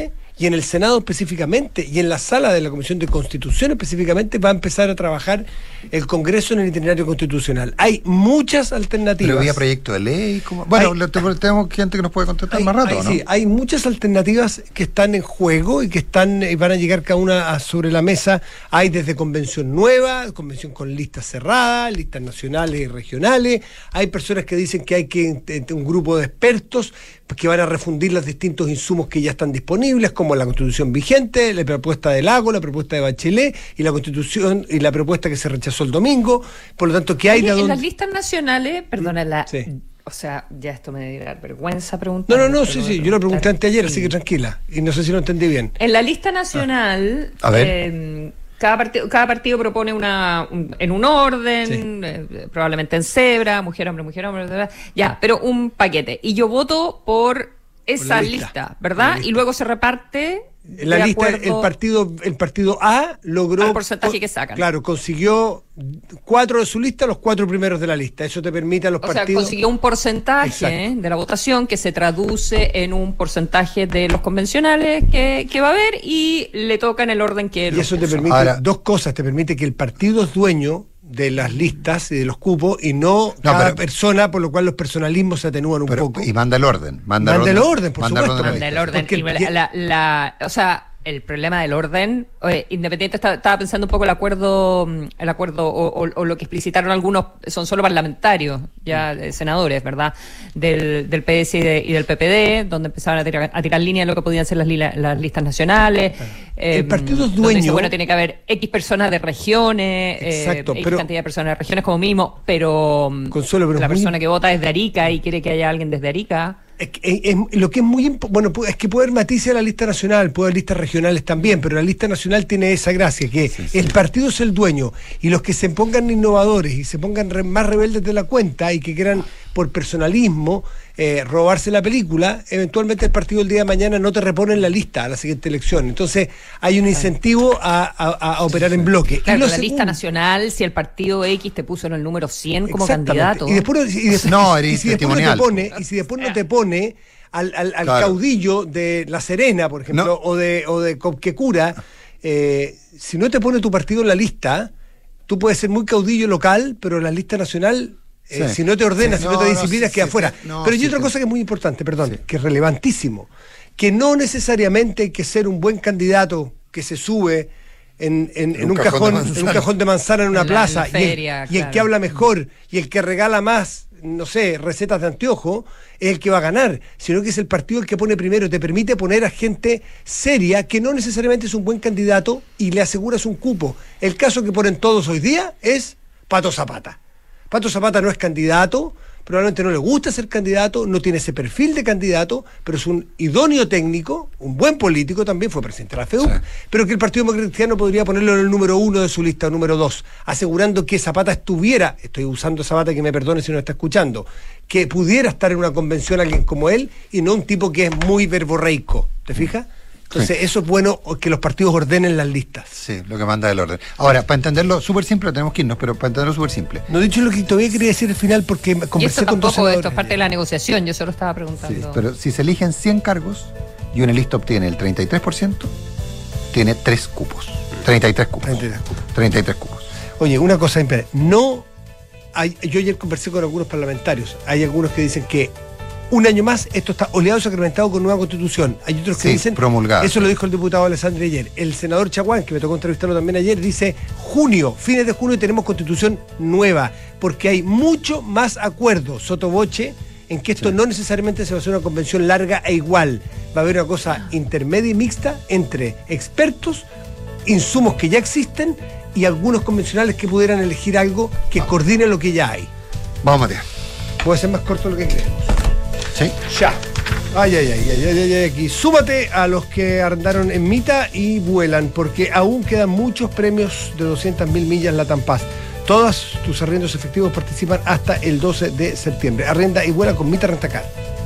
y en el Senado específicamente, y en la sala de la Comisión de Constitución específicamente, va a empezar a trabajar el Congreso en el itinerario constitucional. Hay muchas alternativas. Pero había proyecto de ley. ¿Cómo? Bueno, hay, le, tenemos gente que nos puede contestar hay, más rato, hay, ¿no? Sí, hay muchas alternativas que están en juego y que están y van a llegar cada una a, sobre la mesa. Hay desde convención nueva, convención con listas cerradas, listas nacionales y regionales. Hay personas que dicen que hay que un grupo de expertos que van a refundir los distintos insumos que ya están disponibles, como la Constitución vigente, la propuesta de Lago, la propuesta de Bachelet y la Constitución y la propuesta que se rechazó el domingo. Por lo tanto, ¿qué hay? Oye, de en dónde... las listas nacionales, perdona, la, sí. o sea, ya esto me debe dar vergüenza preguntar. No, no, no, sí, sí, yo lo pregunté anteayer, así que tranquila, y no sé si lo entendí bien. En la lista nacional, ah. a ver. Eh, Cada partido, cada partido propone una un, en un orden, sí. eh, probablemente en cebra, mujer, hombre, mujer, hombre, bla, bla, bla, ya, pero un paquete. Y yo voto por esa por lista, lista, ¿verdad? lista. Y luego se reparte. En la lista, el partido, el partido A logró... al porcentaje que sacan. Claro, consiguió cuatro de su lista, los cuatro primeros de la lista. Eso te permite a los o partidos... sea, consiguió un porcentaje eh, de la votación que se traduce en un porcentaje de los convencionales que, que va a haber y le toca en el orden que... Y eso te permite Ahora, dos cosas. Te permite que el partido es dueño de las listas y de los cupos y no, no cada pero, persona, por lo cual los personalismos se atenúan un pero, poco. Y manda el orden. Manda, manda el orden, orden, por manda supuesto. Manda el orden. Porque y la, la, la, o sea, el problema del orden, oye, Independiente estaba, estaba pensando un poco el acuerdo, el acuerdo o, o, o lo que explicitaron algunos, son solo parlamentarios, ya eh, senadores, ¿verdad? Del, del P S y, de, y del P P D, donde empezaban a tirar, a tirar línea de lo que podían ser las, li, las listas nacionales. Eh, el partido es dueño. Dice, bueno, tiene que haber X personas de regiones, exacto, eh, X pero, cantidad de personas de regiones como mínimo, pero, Consuelo, pero la muy... persona que vota es de Arica y quiere que haya alguien desde Arica. Es, es, es, lo que es muy bueno es que puede haber matices a la lista nacional, puede haber listas regionales también, pero la lista nacional tiene esa gracia, que sí, sí. el partido es el dueño, y los que se pongan innovadores y se pongan re, más rebeldes de la cuenta y que quieran por personalismo eh, robarse la película, eventualmente el partido el día de mañana no te repone en la lista a la siguiente elección. Entonces hay un incentivo a, a, a operar en bloque. Claro, y lo la segundo, lista nacional, si el partido X te puso en el número cien como candidato. Y después, y después, no, y si después no te pone, y si después no te pone al, al, al claro. caudillo de La Serena, por ejemplo, no. o de o de Copquecura, eh, si no te pone tu partido en la lista, tú puedes ser muy caudillo local, pero la lista nacional... Eh, sí. Si no te ordenas, sí, si no, no te disciplinas, no, queda sí, afuera. Sí, no, Pero hay otra cosa que es muy importante, perdón, sí. que es relevantísimo, que no necesariamente hay que ser un buen candidato que se sube en, en, en, en, un, cajón, cajón en un cajón de manzana en una en la, plaza, en feria, y, el, claro. y el que habla mejor, y el que regala más, no sé, recetas de anteojo, es el que va a ganar, sino que es el partido el que pone primero, te permite poner a gente seria, que no necesariamente es un buen candidato, y le aseguras un cupo. El caso que ponen todos hoy día es Pato Zapata. Pato Zapata no es candidato, probablemente no le gusta ser candidato, no tiene ese perfil de candidato, pero es un idóneo técnico, un buen político también, fue presidente de la F E U, sí. pero que el Partido Democrático Cristiano podría ponerlo en el número uno de su lista, o número dos, asegurando que Zapata estuviera, estoy usando Zapata, que me perdone si no está escuchando, que pudiera estar en una convención alguien como él, y no un tipo que es muy verborreico, ¿te fijas? Entonces, sí. eso es bueno que los partidos ordenen las listas. Sí, lo que manda el orden. Ahora, para entenderlo súper simple, tenemos que irnos, pero para entenderlo súper simple. No he dicho lo que todavía quería decir al final porque conversé con dos senadores. Esto es parte de la negociación, yo solo estaba preguntando. Sí, pero si se eligen cien cargos y una lista obtiene el treinta y tres por ciento, tiene tres cupos. treinta y tres cupos. treinta y tres cupos. treinta y tres cupos. Oye, una cosa simple. No hay, yo ayer conversé con algunos parlamentarios. Hay algunos que dicen que un año más, esto está oleado y sacramentado con nueva constitución. Hay otros que sí, dicen, promulgada. Eso lo dijo el diputado Alessandri ayer. El senador Chaguán, que me tocó entrevistarlo también ayer, dice junio, fines de junio tenemos constitución nueva, porque hay mucho más acuerdo, sotoboche, en que esto sí. no necesariamente se va a hacer una convención larga e igual. Va a haber una cosa intermedia y mixta entre expertos, insumos que ya existen y algunos convencionales que pudieran elegir algo que Vamos. coordine lo que ya hay. Vamos, Matías. Puede ser más corto de lo que creemos. Sí. Ya. Ay, ay, ay, ay, ay, ay, ay, aquí. Súmate a los que arrendaron en Mita y vuelan, porque aún quedan muchos premios de doscientas mil millas Latam Paz. Todos tus arriendos efectivos participan hasta el doce de septiembre. Arrenda y vuela con Mita Rentacar.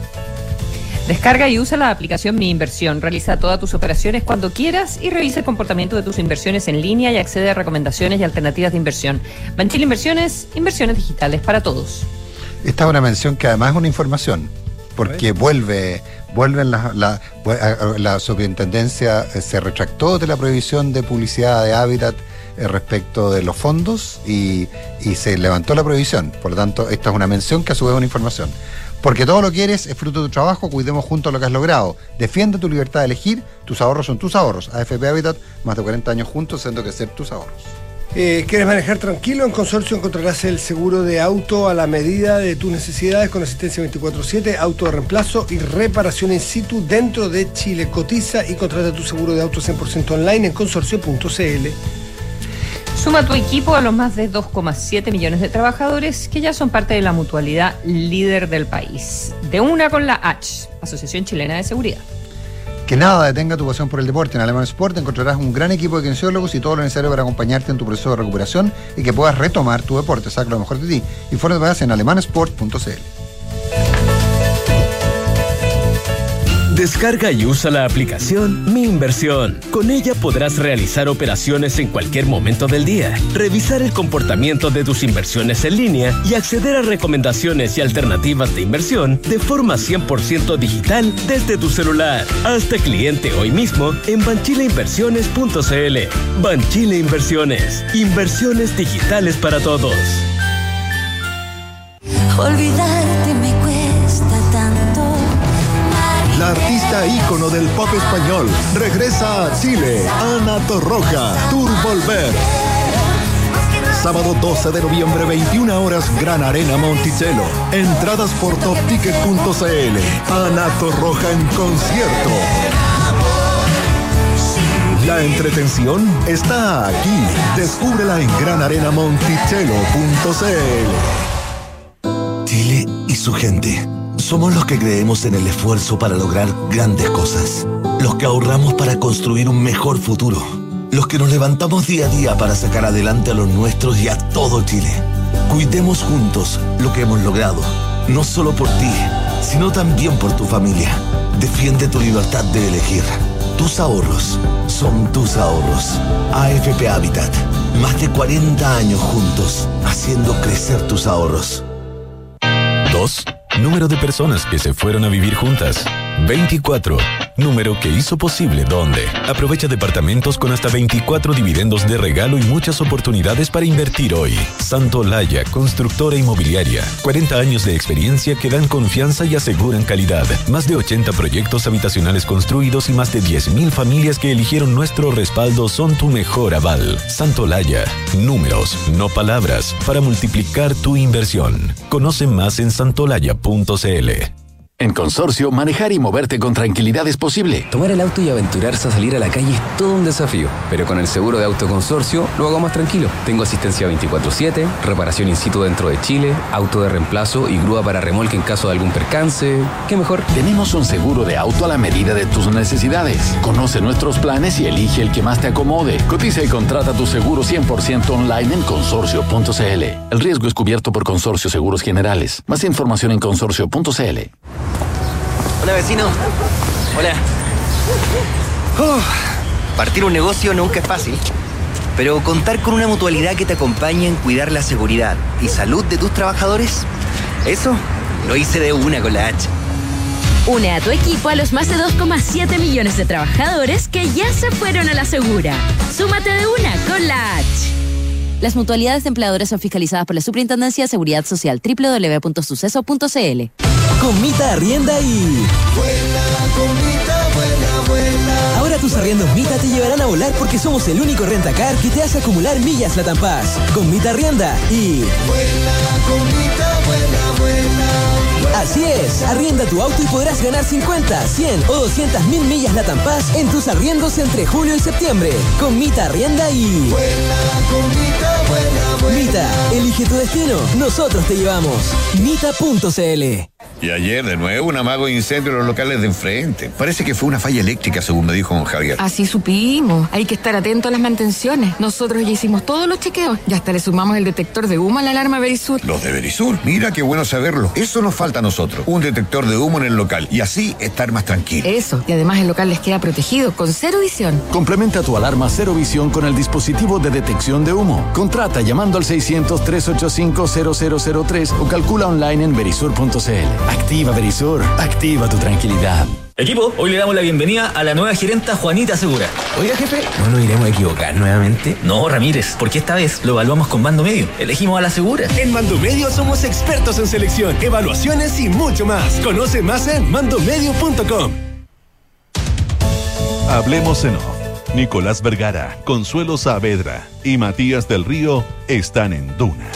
Descarga y usa la aplicación Mi Inversión. Realiza todas tus operaciones cuando quieras y revisa el comportamiento de tus inversiones en línea y accede a recomendaciones y alternativas de inversión. Banchile Inversiones, inversiones digitales para todos. Esta es una mención que además es una información. porque vuelve, vuelven la, la, la superintendencia se retractó de la prohibición de publicidad de Hábitat respecto de los fondos y, y se levantó la prohibición. Por lo tanto, esta es una mención que a su vez es una información. Porque todo lo que eres es fruto de tu trabajo, cuidemos juntos lo que has logrado. Defiende tu libertad de elegir, tus ahorros son tus ahorros. A F P Habitat, más de cuarenta años juntos, haciendo crecer tus ahorros. Eh, ¿Quieres manejar tranquilo? En Consorcio encontrarás el seguro de auto a la medida de tus necesidades con asistencia veinticuatro siete, auto de reemplazo y reparación in situ dentro de Chile. Cotiza y contrata tu seguro de auto cien por ciento online en consorcio punto c l. Suma tu equipo a los más de dos coma siete millones de trabajadores que ya son parte de la mutualidad líder del país. De una con la H, Asociación Chilena de Seguridad. Que nada detenga tu pasión por el deporte. En Alemán Sport encontrarás un gran equipo de kinesiólogos y todo lo necesario para acompañarte en tu proceso de recuperación y que puedas retomar tu deporte. Saca lo mejor de ti. Infórmate más en alemán sport punto c l. Descarga y usa la aplicación Mi Inversión. Con ella podrás realizar operaciones en cualquier momento del día, revisar el comportamiento de tus inversiones en línea y acceder a recomendaciones y alternativas de inversión de forma cien por ciento digital desde tu celular. Hazte cliente hoy mismo en banchile inversiones punto c l. Banchile Inversiones. Inversiones digitales para todos. Olvidarte me cuesta tanto. La artista ícono del pop español regresa a Chile, Ana Torroja, Tour Volver. Sábado doce de noviembre, veintiuna horas, Gran Arena Monticello. Entradas por top ticket punto c l. Ana Torroja en concierto. La entretención está aquí. Descúbrela en gran arena monticello punto c l. Chile y su gente. Somos los que creemos en el esfuerzo para lograr grandes cosas. Los que ahorramos para construir un mejor futuro. Los que nos levantamos día a día para sacar adelante a los nuestros y a todo Chile. Cuidemos juntos lo que hemos logrado. No solo por ti, sino también por tu familia. Defiende tu libertad de elegir. Tus ahorros son tus ahorros. A F P Habitat. Más de cuarenta años juntos, haciendo crecer tus ahorros. Dos. Número de personas que se fueron a vivir juntas. veinticuatro. Número que hizo posible dónde. Aprovecha departamentos con hasta veinticuatro dividendos de regalo y muchas oportunidades para invertir hoy. Santolaya, constructora inmobiliaria. cuarenta años de experiencia que dan confianza y aseguran calidad. Más de ochenta proyectos habitacionales construidos y más de diez mil familias que eligieron nuestro respaldo son tu mejor aval. Santolaya. Números, no palabras, para multiplicar tu inversión. Conoce más en santolaya punto c l. En Consorcio, manejar y moverte con tranquilidad es posible. Tomar el auto y aventurarse a salir a la calle es todo un desafío, pero con el seguro de auto Consorcio lo hago más tranquilo. Tengo asistencia veinticuatro siete, reparación in situ dentro de Chile, auto de reemplazo y grúa para remolque en caso de algún percance. ¿Qué mejor? Tenemos un seguro de auto a la medida de tus necesidades. Conoce nuestros planes y elige el que más te acomode. Cotiza y contrata tu seguro cien por ciento online en consorcio punto c l. El riesgo es cubierto por Consorcio Seguros Generales. Más información en consorcio punto c l. Hola, vecino. Hola. Oh, partir un negocio nunca es fácil, pero contar con una mutualidad que te acompañe en cuidar la seguridad y salud de tus trabajadores, eso lo hice de una con la H. Une a tu equipo a los más de dos coma siete millones de trabajadores que ya se fueron a la segura. Súmate de una con la H. Las mutualidades de empleadores son fiscalizadas por la Superintendencia de Seguridad Social. doble u doble u doble u punto suceso punto c l. Con Mita arrienda y... Vuela, con Mita, vuela, vuela. Ahora tus arriendos Mita te llevarán a volar porque somos el único rentacar que te hace acumular millas Latam Pass. Con Mita arrienda y... Vuela, con Mita, vuela, vuela. Así es, arrienda tu auto y podrás ganar cincuenta, cien o doscientas mil millas Latam Pass en tus arriendos entre julio y septiembre. Con Mita arrienda y... Vuela, con Mita, vuela, vuela. Mita, elige tu destino, nosotros te llevamos. Mita punto c l. Y ayer, de nuevo, un amago incendio en los locales de enfrente. Parece que fue una falla eléctrica, según me dijo don Javier. Así supimos. Hay que estar atento a las mantenciones. Nosotros ya hicimos todos los chequeos. Ya hasta le sumamos el detector de humo a la alarma Verisur. ¿Los de Verisur? Mira qué bueno saberlo. Eso nos falta a nosotros. Un detector de humo en el local. Y así estar más tranquilo. Eso. Y además el local les queda protegido con cero visión. Complementa tu alarma Cero Visión con el dispositivo de detección de humo. Contrata llamando al seiscientos, trescientos ochenta y cinco, cero cero cero tres o calcula online en verisur punto c l. Activa Verisur, activa tu tranquilidad. Equipo, hoy le damos la bienvenida a la nueva gerenta Juanita Segura. Oiga, jefe, ¿no nos iremos a equivocar nuevamente? No, Ramírez, porque esta vez lo evaluamos con Mando Medio. Elegimos a la Segura. En Mando Medio somos expertos en selección, evaluaciones y mucho más. Conoce más en mandomedio punto com. Hablemos en off. Nicolás Vergara, Consuelo Saavedra y Matías del Río están en Duna.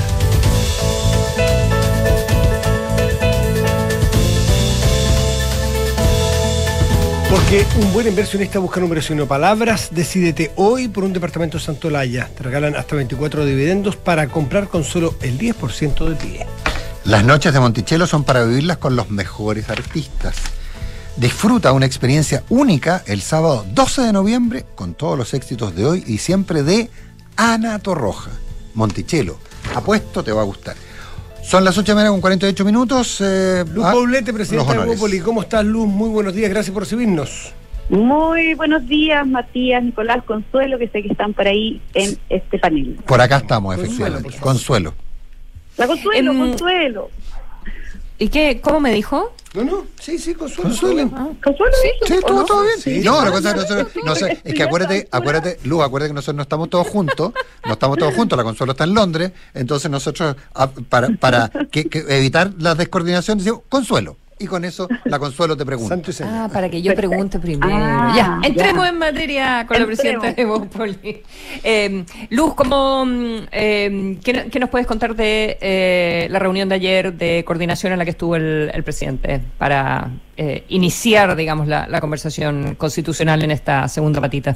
Porque un buen inversionista busca números y no palabras. Decídete hoy por un departamento Santolaya. Te regalan hasta veinticuatro dividendos para comprar con solo el diez por ciento de pie. Las noches de Monticello son para vivirlas con los mejores artistas. Disfruta una experiencia única el sábado doce de noviembre con todos los éxitos de hoy y siempre de Ana Torroja. Monticello, apuesto te va a gustar. Son las ocho de la mañana con cuarenta y ocho minutos. Eh, Luz ah, Poblete, presidenta de Bópoli. ¿Cómo estás, Luz? Muy buenos días, gracias por recibirnos. Muy buenos días, Matías, Nicolás, Consuelo, que sé que están por ahí en este panel. Por acá estamos, efectivamente. Consuelo. La Consuelo, em, Consuelo. ¿Y qué? ¿Cómo me dijo? No, no, sí, sí, Consuelo. Consuelo. Ah, ¿Consuelo? Sí, sí, todo, no? todo bien. Sí, no, sí, la cosa es que nosotros, no sé, es que acuérdate, acuérdate, Luz, acuérdate que nosotros no estamos todos juntos, no estamos todos juntos, la Consuelo está en Londres, entonces nosotros, a, para, para que, que evitar las descoordinaciones, decimos Consuelo. Y con eso la Consuelo te pregunta. Ah, para que yo pregunte primero. Ah, ya, entremos ya. en materia con la presidenta de Bópoli. Eh, Luz, ¿cómo, eh, ¿qué, ¿qué nos puedes contar de eh, la reunión de ayer de coordinación en la que estuvo el, el presidente para eh, iniciar, digamos, la, la conversación constitucional en esta segunda patita?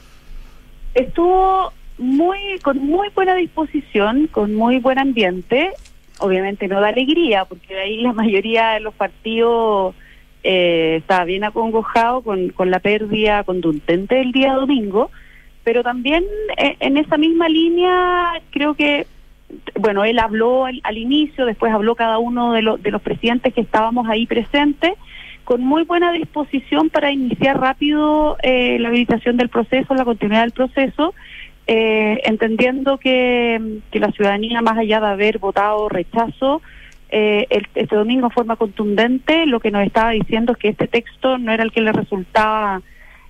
Estuvo muy con muy buena disposición, con muy buen ambiente. Obviamente no da alegría, porque ahí la mayoría de los partidos eh, estaba bien acongojado con, con la pérdida contundente del día domingo, pero también eh, en esa misma línea creo que, bueno, él habló al, al inicio, después habló cada uno de, lo, de los presidentes que estábamos ahí presentes, con muy buena disposición para iniciar rápido eh, la habilitación del proceso, la continuidad del proceso, Eh, entendiendo que, que la ciudadanía, más allá de haber votado rechazo, eh, el, este domingo en forma contundente, lo que nos estaba diciendo es que este texto no era el que le resultaba,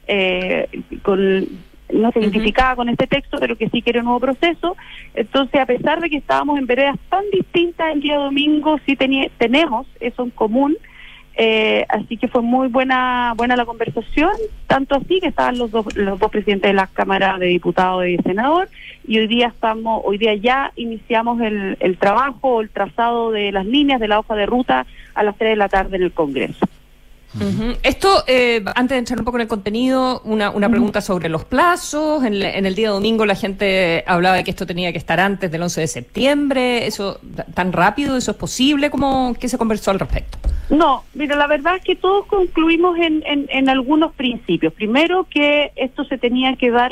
eh, con, no se identificaba uh-huh. con este texto, pero que sí que era un nuevo proceso. Entonces, a pesar de que estábamos en veredas tan distintas el día domingo, sí teni- tenemos eso en común. Eh, así que fue muy buena buena la conversación, tanto así que estaban los dos los dos presidentes de la Cámara de Diputados y de Senador, y hoy día estamos hoy día ya iniciamos el, el trabajo, el trazado de las líneas de la hoja de ruta a las tres de la tarde en el Congreso. Uh-huh. Esto, eh, antes de entrar un poco en el contenido, una, una pregunta sobre los plazos. En, en el día domingo la gente hablaba de que esto tenía que estar antes del once de septiembre. ¿Eso tan rápido? ¿Eso es posible? ¿Cómo qué se conversó al respecto? No, mira, la verdad es que todos concluimos en, en, en algunos principios. Primero, que esto se tenía que dar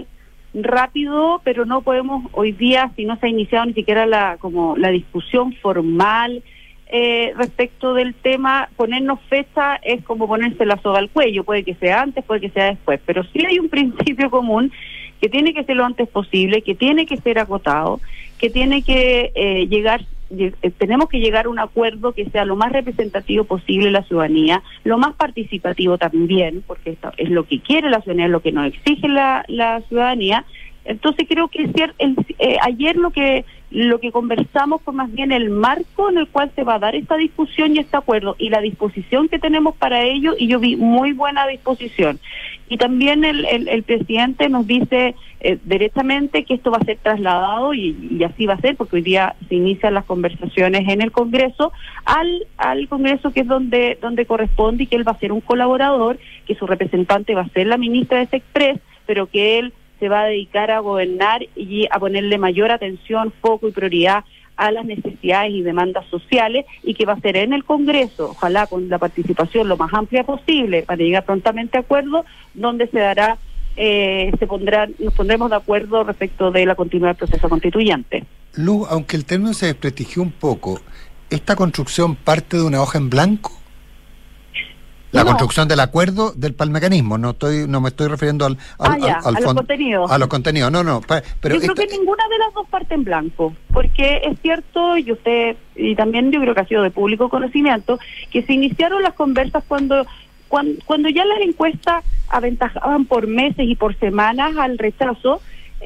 rápido, pero no podemos hoy día, si no se ha iniciado ni siquiera la como la discusión formal eh, respecto del tema, ponernos fecha es como ponerse la soga al cuello, puede que sea antes, puede que sea después, pero sí hay un principio común que tiene que ser lo antes posible, que tiene que ser acotado, que tiene que eh, llegar, eh, tenemos que llegar a un acuerdo que sea lo más representativo posible la ciudadanía, lo más participativo también, porque esto es lo que quiere la ciudadanía, es lo que nos exige la, la ciudadanía. Entonces creo que el, eh, ayer lo que lo que conversamos fue más bien el marco en el cual se va a dar esta discusión y este acuerdo, y la disposición que tenemos para ello, y yo vi muy buena disposición. Y también el, el, el presidente nos dice eh, directamente que esto va a ser trasladado, y, y así va a ser, porque hoy día se inician las conversaciones en el Congreso, al al Congreso, que es donde, donde corresponde, y que él va a ser un colaborador, que su representante va a ser la ministra de Sexpress, pero que él se va a dedicar a gobernar y a ponerle mayor atención, foco y prioridad a las necesidades y demandas sociales, y que va a ser en el Congreso, ojalá con la participación lo más amplia posible para llegar prontamente a acuerdo, donde se dará, eh, se pondrán, nos pondremos de acuerdo respecto de la continuidad del proceso constituyente. Luz, aunque el término se desprestigió un poco, ¿esta construcción parte de una hoja en blanco? La no. construcción del acuerdo del palmecanismo, no estoy, no me estoy refiriendo al, al, ah, ya, al, al a los contenidos. A los contenidos, no, no. Pa, pero yo creo esta... que ninguna de las dos parte en blanco, porque es cierto, y usted, y también yo creo que ha sido de público conocimiento, que se iniciaron las conversas cuando, cuando, cuando ya las encuestas aventajaban por meses y por semanas al rechazo.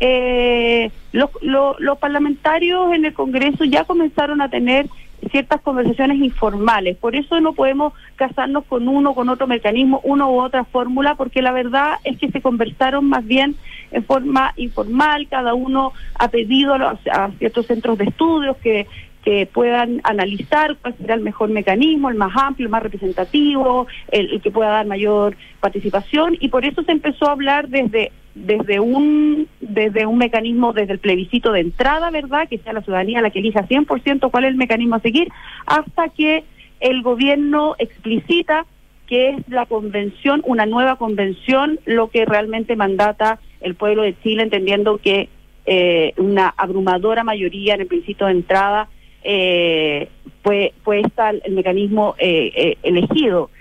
Eh, los, los, los parlamentarios en el Congreso ya comenzaron a tener ciertas conversaciones informales, por eso no podemos casarnos con uno, con otro mecanismo, uno u otra fórmula, porque la verdad es que se conversaron más bien en forma informal, cada uno ha pedido a, los, a ciertos centros de estudios que que puedan analizar cuál será el mejor mecanismo, el más amplio, el más representativo, el, el que pueda dar mayor participación, y por eso se empezó a hablar desde desde un desde un mecanismo, desde el plebiscito de entrada, ¿verdad?, que sea la ciudadanía la que elija cien por ciento cuál es el mecanismo a seguir, hasta que el gobierno explicita que es la convención, una nueva convención, lo que realmente mandata el pueblo de Chile, entendiendo que eh, una abrumadora mayoría en el plebiscito de entrada Eh, fue, fue esta el mecanismo eh, eh, elegido.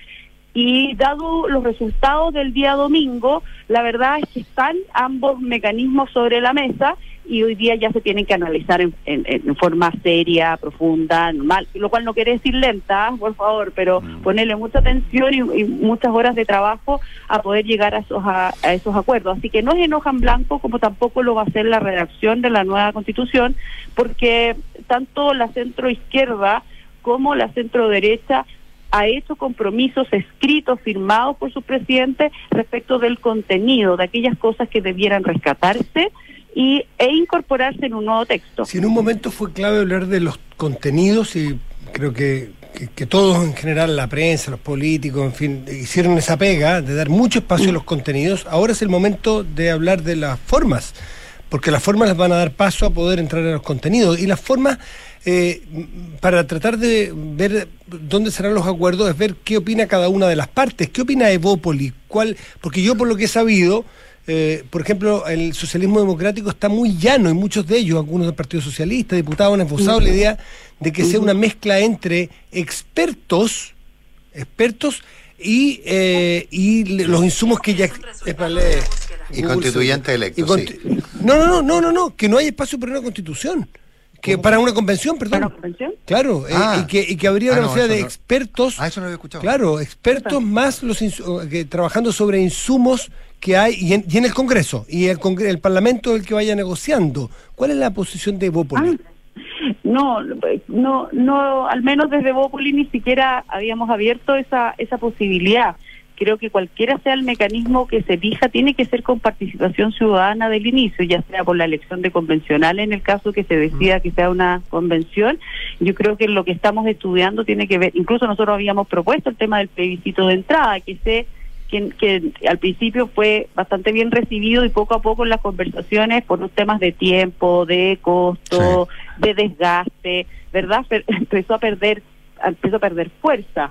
Y dado los resultados del día domingo, la verdad es que están ambos mecanismos sobre la mesa y hoy día ya se tienen que analizar en, en, en forma seria, profunda, normal, lo cual no quiere decir lenta, por favor, pero mm. ponerle mucha atención y, y muchas horas de trabajo a poder llegar a esos, a, a esos acuerdos. Así que no es en hoja en blanco, como tampoco lo va a ser la redacción de la nueva Constitución, porque tanto la centro izquierda como la centro derecha ha hecho compromisos escritos, firmados por su presidente respecto del contenido, de aquellas cosas que debieran rescatarse y e incorporarse en un nuevo texto. Si en un momento fue clave hablar de los contenidos, y creo que, que, que todos en general, la prensa, los políticos, en fin, hicieron esa pega de dar mucho espacio a los contenidos, ahora es el momento de hablar de las formas, porque las formas les van a dar paso a poder entrar a los contenidos, y las formas eh, para tratar de ver dónde serán los acuerdos es ver qué opina cada una de las partes. ¿Qué opina Evópoli? ¿Cuál? Porque yo, por lo que he sabido, eh, por ejemplo, el socialismo democrático está muy llano, y muchos de ellos, algunos del Partido Socialista, diputados, han esbozado uh-huh. la idea de que uh-huh. sea una mezcla entre expertos, expertos y eh, y los insumos que ya... Espale, y constituyentes electos, con, sí. No, no, no, no, no, no, que no hay espacio para una constitución. Que ¿Cómo? Para una convención, perdón. ¿Para una convención? Claro, ah. eh, y, que, y que habría ah, una serie no, de no. expertos. Ah, eso no lo había escuchado. Claro, expertos más los insu- que, trabajando sobre insumos que hay y en, y en el Congreso. Y el, Congre- el Parlamento es el que vaya negociando. ¿Cuál es la posición de Evópoli? Ah, no, no, no, al menos desde Evópoli ni siquiera habíamos abierto esa, esa posibilidad. Creo que cualquiera sea el mecanismo que se elija, tiene que ser con participación ciudadana del inicio, ya sea por la elección de convencional, en el caso que se decida que sea una convención. Yo creo que lo que estamos estudiando tiene que ver, incluso nosotros habíamos propuesto el tema del plebiscito de entrada, que sé que, que al principio fue bastante bien recibido y poco a poco en las conversaciones, por los temas de tiempo, de costo, sí. de desgaste, ¿verdad? Empezó a perder, empezó a perder fuerza.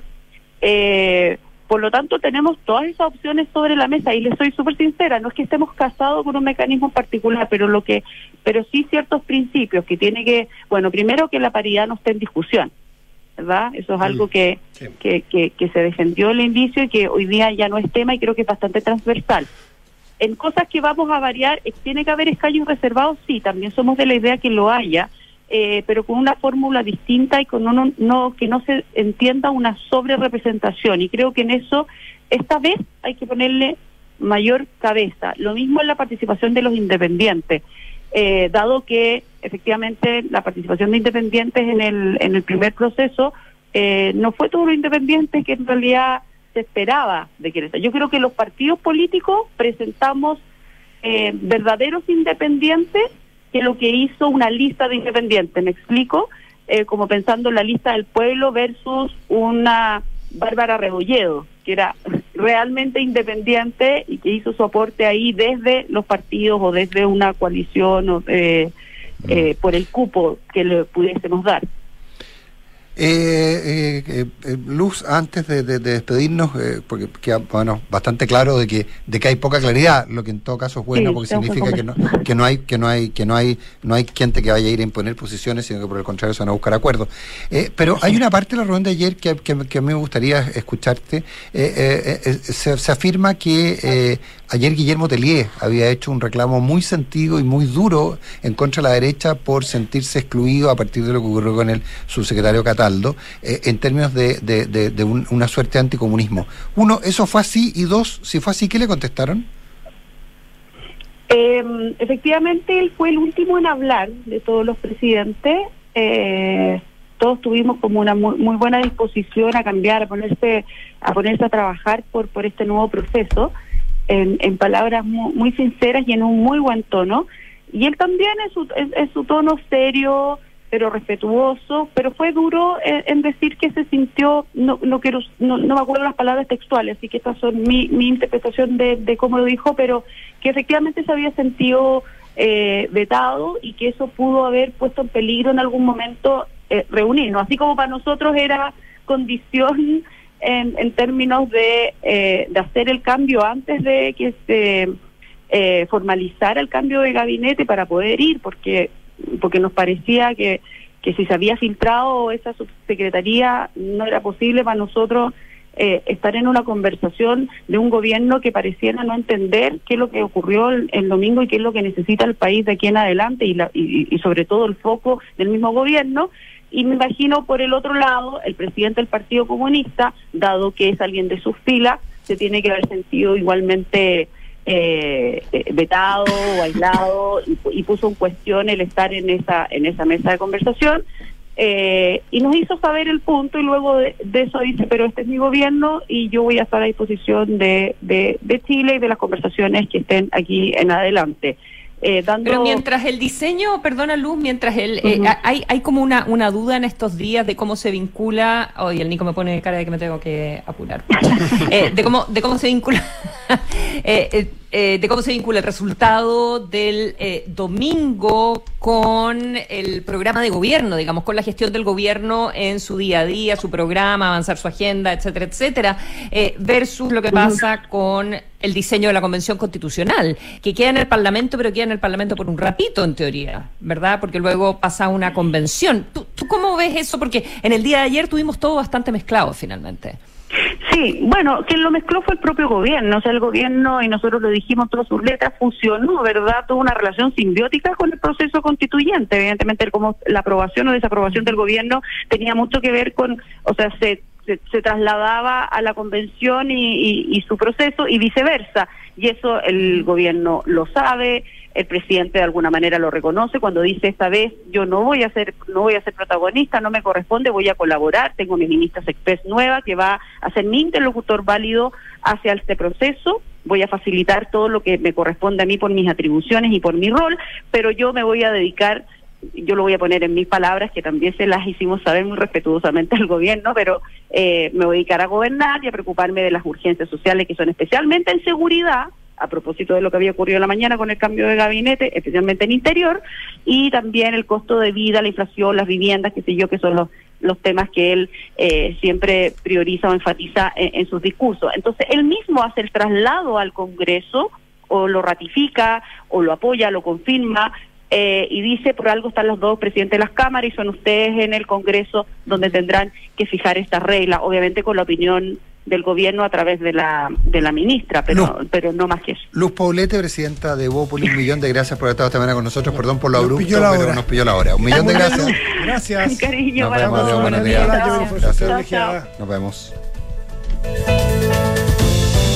Eh... Por lo tanto, tenemos todas esas opciones sobre la mesa, y les soy súper sincera, no es que estemos casados con un mecanismo en particular, pero lo que, pero sí ciertos principios que tiene que, bueno, primero que la paridad no esté en discusión, ¿verdad? Eso es algo que, sí. que, que, que se defendió al inicio y que hoy día ya no es tema, y creo que es bastante transversal. En cosas que vamos a variar, ¿tiene que haber escaños reservados? Sí, también somos de la idea que lo haya, Eh, pero con una fórmula distinta y con uno no que no se entienda una sobrerepresentación, y creo que en eso esta vez hay que ponerle mayor cabeza. Lo mismo en la participación de los independientes, eh, dado que efectivamente la participación de independientes en el en el primer proceso eh, no fue todo lo independiente que en realidad se esperaba de que yo creo que los partidos políticos presentamos eh, verdaderos independientes, que lo que hizo una lista de independientes, ¿me explico? Eh, como pensando en la lista del pueblo versus una Bárbara Rebolledo, que era realmente independiente y que hizo su aporte ahí desde los partidos o desde una coalición o, eh, eh, por el cupo que le pudiésemos dar. Eh, eh, eh, Luz, antes de, de, de despedirnos, eh, porque queda bueno, bastante claro de que de que hay poca claridad, lo que en todo caso es bueno, sí, porque significa que no, que no hay que no hay que no hay no hay gente que vaya a ir a imponer posiciones, sino que por el contrario se van a buscar acuerdos. Eh, pero hay una parte de la reunión de ayer que, que, que a mí me gustaría escucharte. Eh, eh, eh, se, se afirma que eh, ayer Guillermo Tellier había hecho un reclamo muy sentido y muy duro en contra de la derecha por sentirse excluido a partir de lo que ocurrió con el subsecretario Cataldo, eh, en términos de, de, de, de un, una suerte de anticomunismo. Uno, ¿eso fue así? Y dos, si fue así, ¿qué le contestaron? Eh, efectivamente, él fue el último en hablar de todos los presidentes. Eh, todos tuvimos como una muy, muy buena disposición a cambiar, a ponerse a ponerse a trabajar por, por este nuevo proceso, en, en palabras muy, muy sinceras y en un muy buen tono. Y él también en su, en, en su tono serio, pero respetuoso, pero fue duro en, en decir que se sintió, no no quiero no, no me acuerdo las palabras textuales, así que estas son mi, mi interpretación de, de cómo lo dijo, pero que efectivamente se había sentido eh, vetado y que eso pudo haber puesto en peligro en algún momento eh, reunirnos, así como para nosotros era condición en, en términos de, eh, de hacer el cambio antes de que se eh, formalizara el cambio de gabinete para poder ir, porque porque nos parecía que, que si se había filtrado esa subsecretaría no era posible para nosotros eh, estar en una conversación de un gobierno que pareciera no entender qué es lo que ocurrió el, el domingo y qué es lo que necesita el país de aquí en adelante y, la, y, y sobre todo el foco del mismo gobierno. Y me imagino por el otro lado, el presidente del Partido Comunista, dado que es alguien de sus filas, se tiene que haber sentido igualmente Eh, eh, vetado o aislado y, y puso en cuestión el estar en esa en esa mesa de conversación eh, y nos hizo saber el punto y luego de, de eso dice, pero este es mi gobierno y yo voy a estar a disposición de, de, de Chile y de las conversaciones que estén aquí en adelante. Eh, dando... Pero mientras el diseño, perdona Luz, mientras el uh-huh. eh, hay hay como una una duda en estos días de cómo se vincula, hoy oh, el Nico me pone cara de que me tengo que apurar, eh, de cómo de cómo se vincula eh, eh, eh, de cómo se vincula el resultado del eh, domingo con el programa de gobierno, digamos, con la gestión del gobierno en su día a día, su programa, avanzar su agenda, etcétera, etcétera, eh, versus lo que pasa con el diseño de la Convención Constitucional, que queda en el Parlamento, pero queda en el Parlamento por un ratito, en teoría, ¿verdad? Porque luego pasa a una convención. ¿Tú, ¿Tú cómo ves eso? Porque en el día de ayer tuvimos todo bastante mezclado, finalmente. Sí, bueno, quien lo mezcló fue el propio gobierno, o sea, el gobierno, y nosotros lo dijimos todas sus letras, funcionó, ¿verdad? Tuvo una relación simbiótica con el proceso constituyente, evidentemente como la aprobación o desaprobación del gobierno tenía mucho que ver con, o sea, se se, se trasladaba a la convención y, y, y su proceso y viceversa, y eso el gobierno lo sabe. El presidente de alguna manera lo reconoce cuando dice, esta vez yo no voy a ser no voy a ser protagonista, no me corresponde, voy a colaborar, tengo mi ministra Sexpress nueva que va a ser mi interlocutor válido hacia este proceso, voy a facilitar todo lo que me corresponde a mí por mis atribuciones y por mi rol, pero yo me voy a dedicar, yo lo voy a poner en mis palabras, que también se las hicimos saber muy respetuosamente al gobierno, pero eh, me voy a dedicar a gobernar y a preocuparme de las urgencias sociales que son especialmente en seguridad, a propósito de lo que había ocurrido en la mañana con el cambio de gabinete, especialmente en interior, y también el costo de vida, la inflación, las viviendas, qué sé yo, que son los los temas que él eh, siempre prioriza o enfatiza en, en sus discursos. Entonces, él mismo hace el traslado al Congreso, o lo ratifica, o lo apoya, lo confirma, eh, y dice, por algo están los dos presidentes de las cámaras, y son ustedes en el Congreso donde tendrán que fijar estas reglas, obviamente con la opinión del gobierno a través de la de la ministra, pero Luz, pero no más que eso. Luz Poblete, presidenta de Bópoli, un millón de gracias por estar esta mañana con nosotros, perdón por lo abrupto, pero nos pilló la hora. Un millón de gracias. Gracias. Mi cariño, nos vemos, buenos días. Gracias. Nos vemos.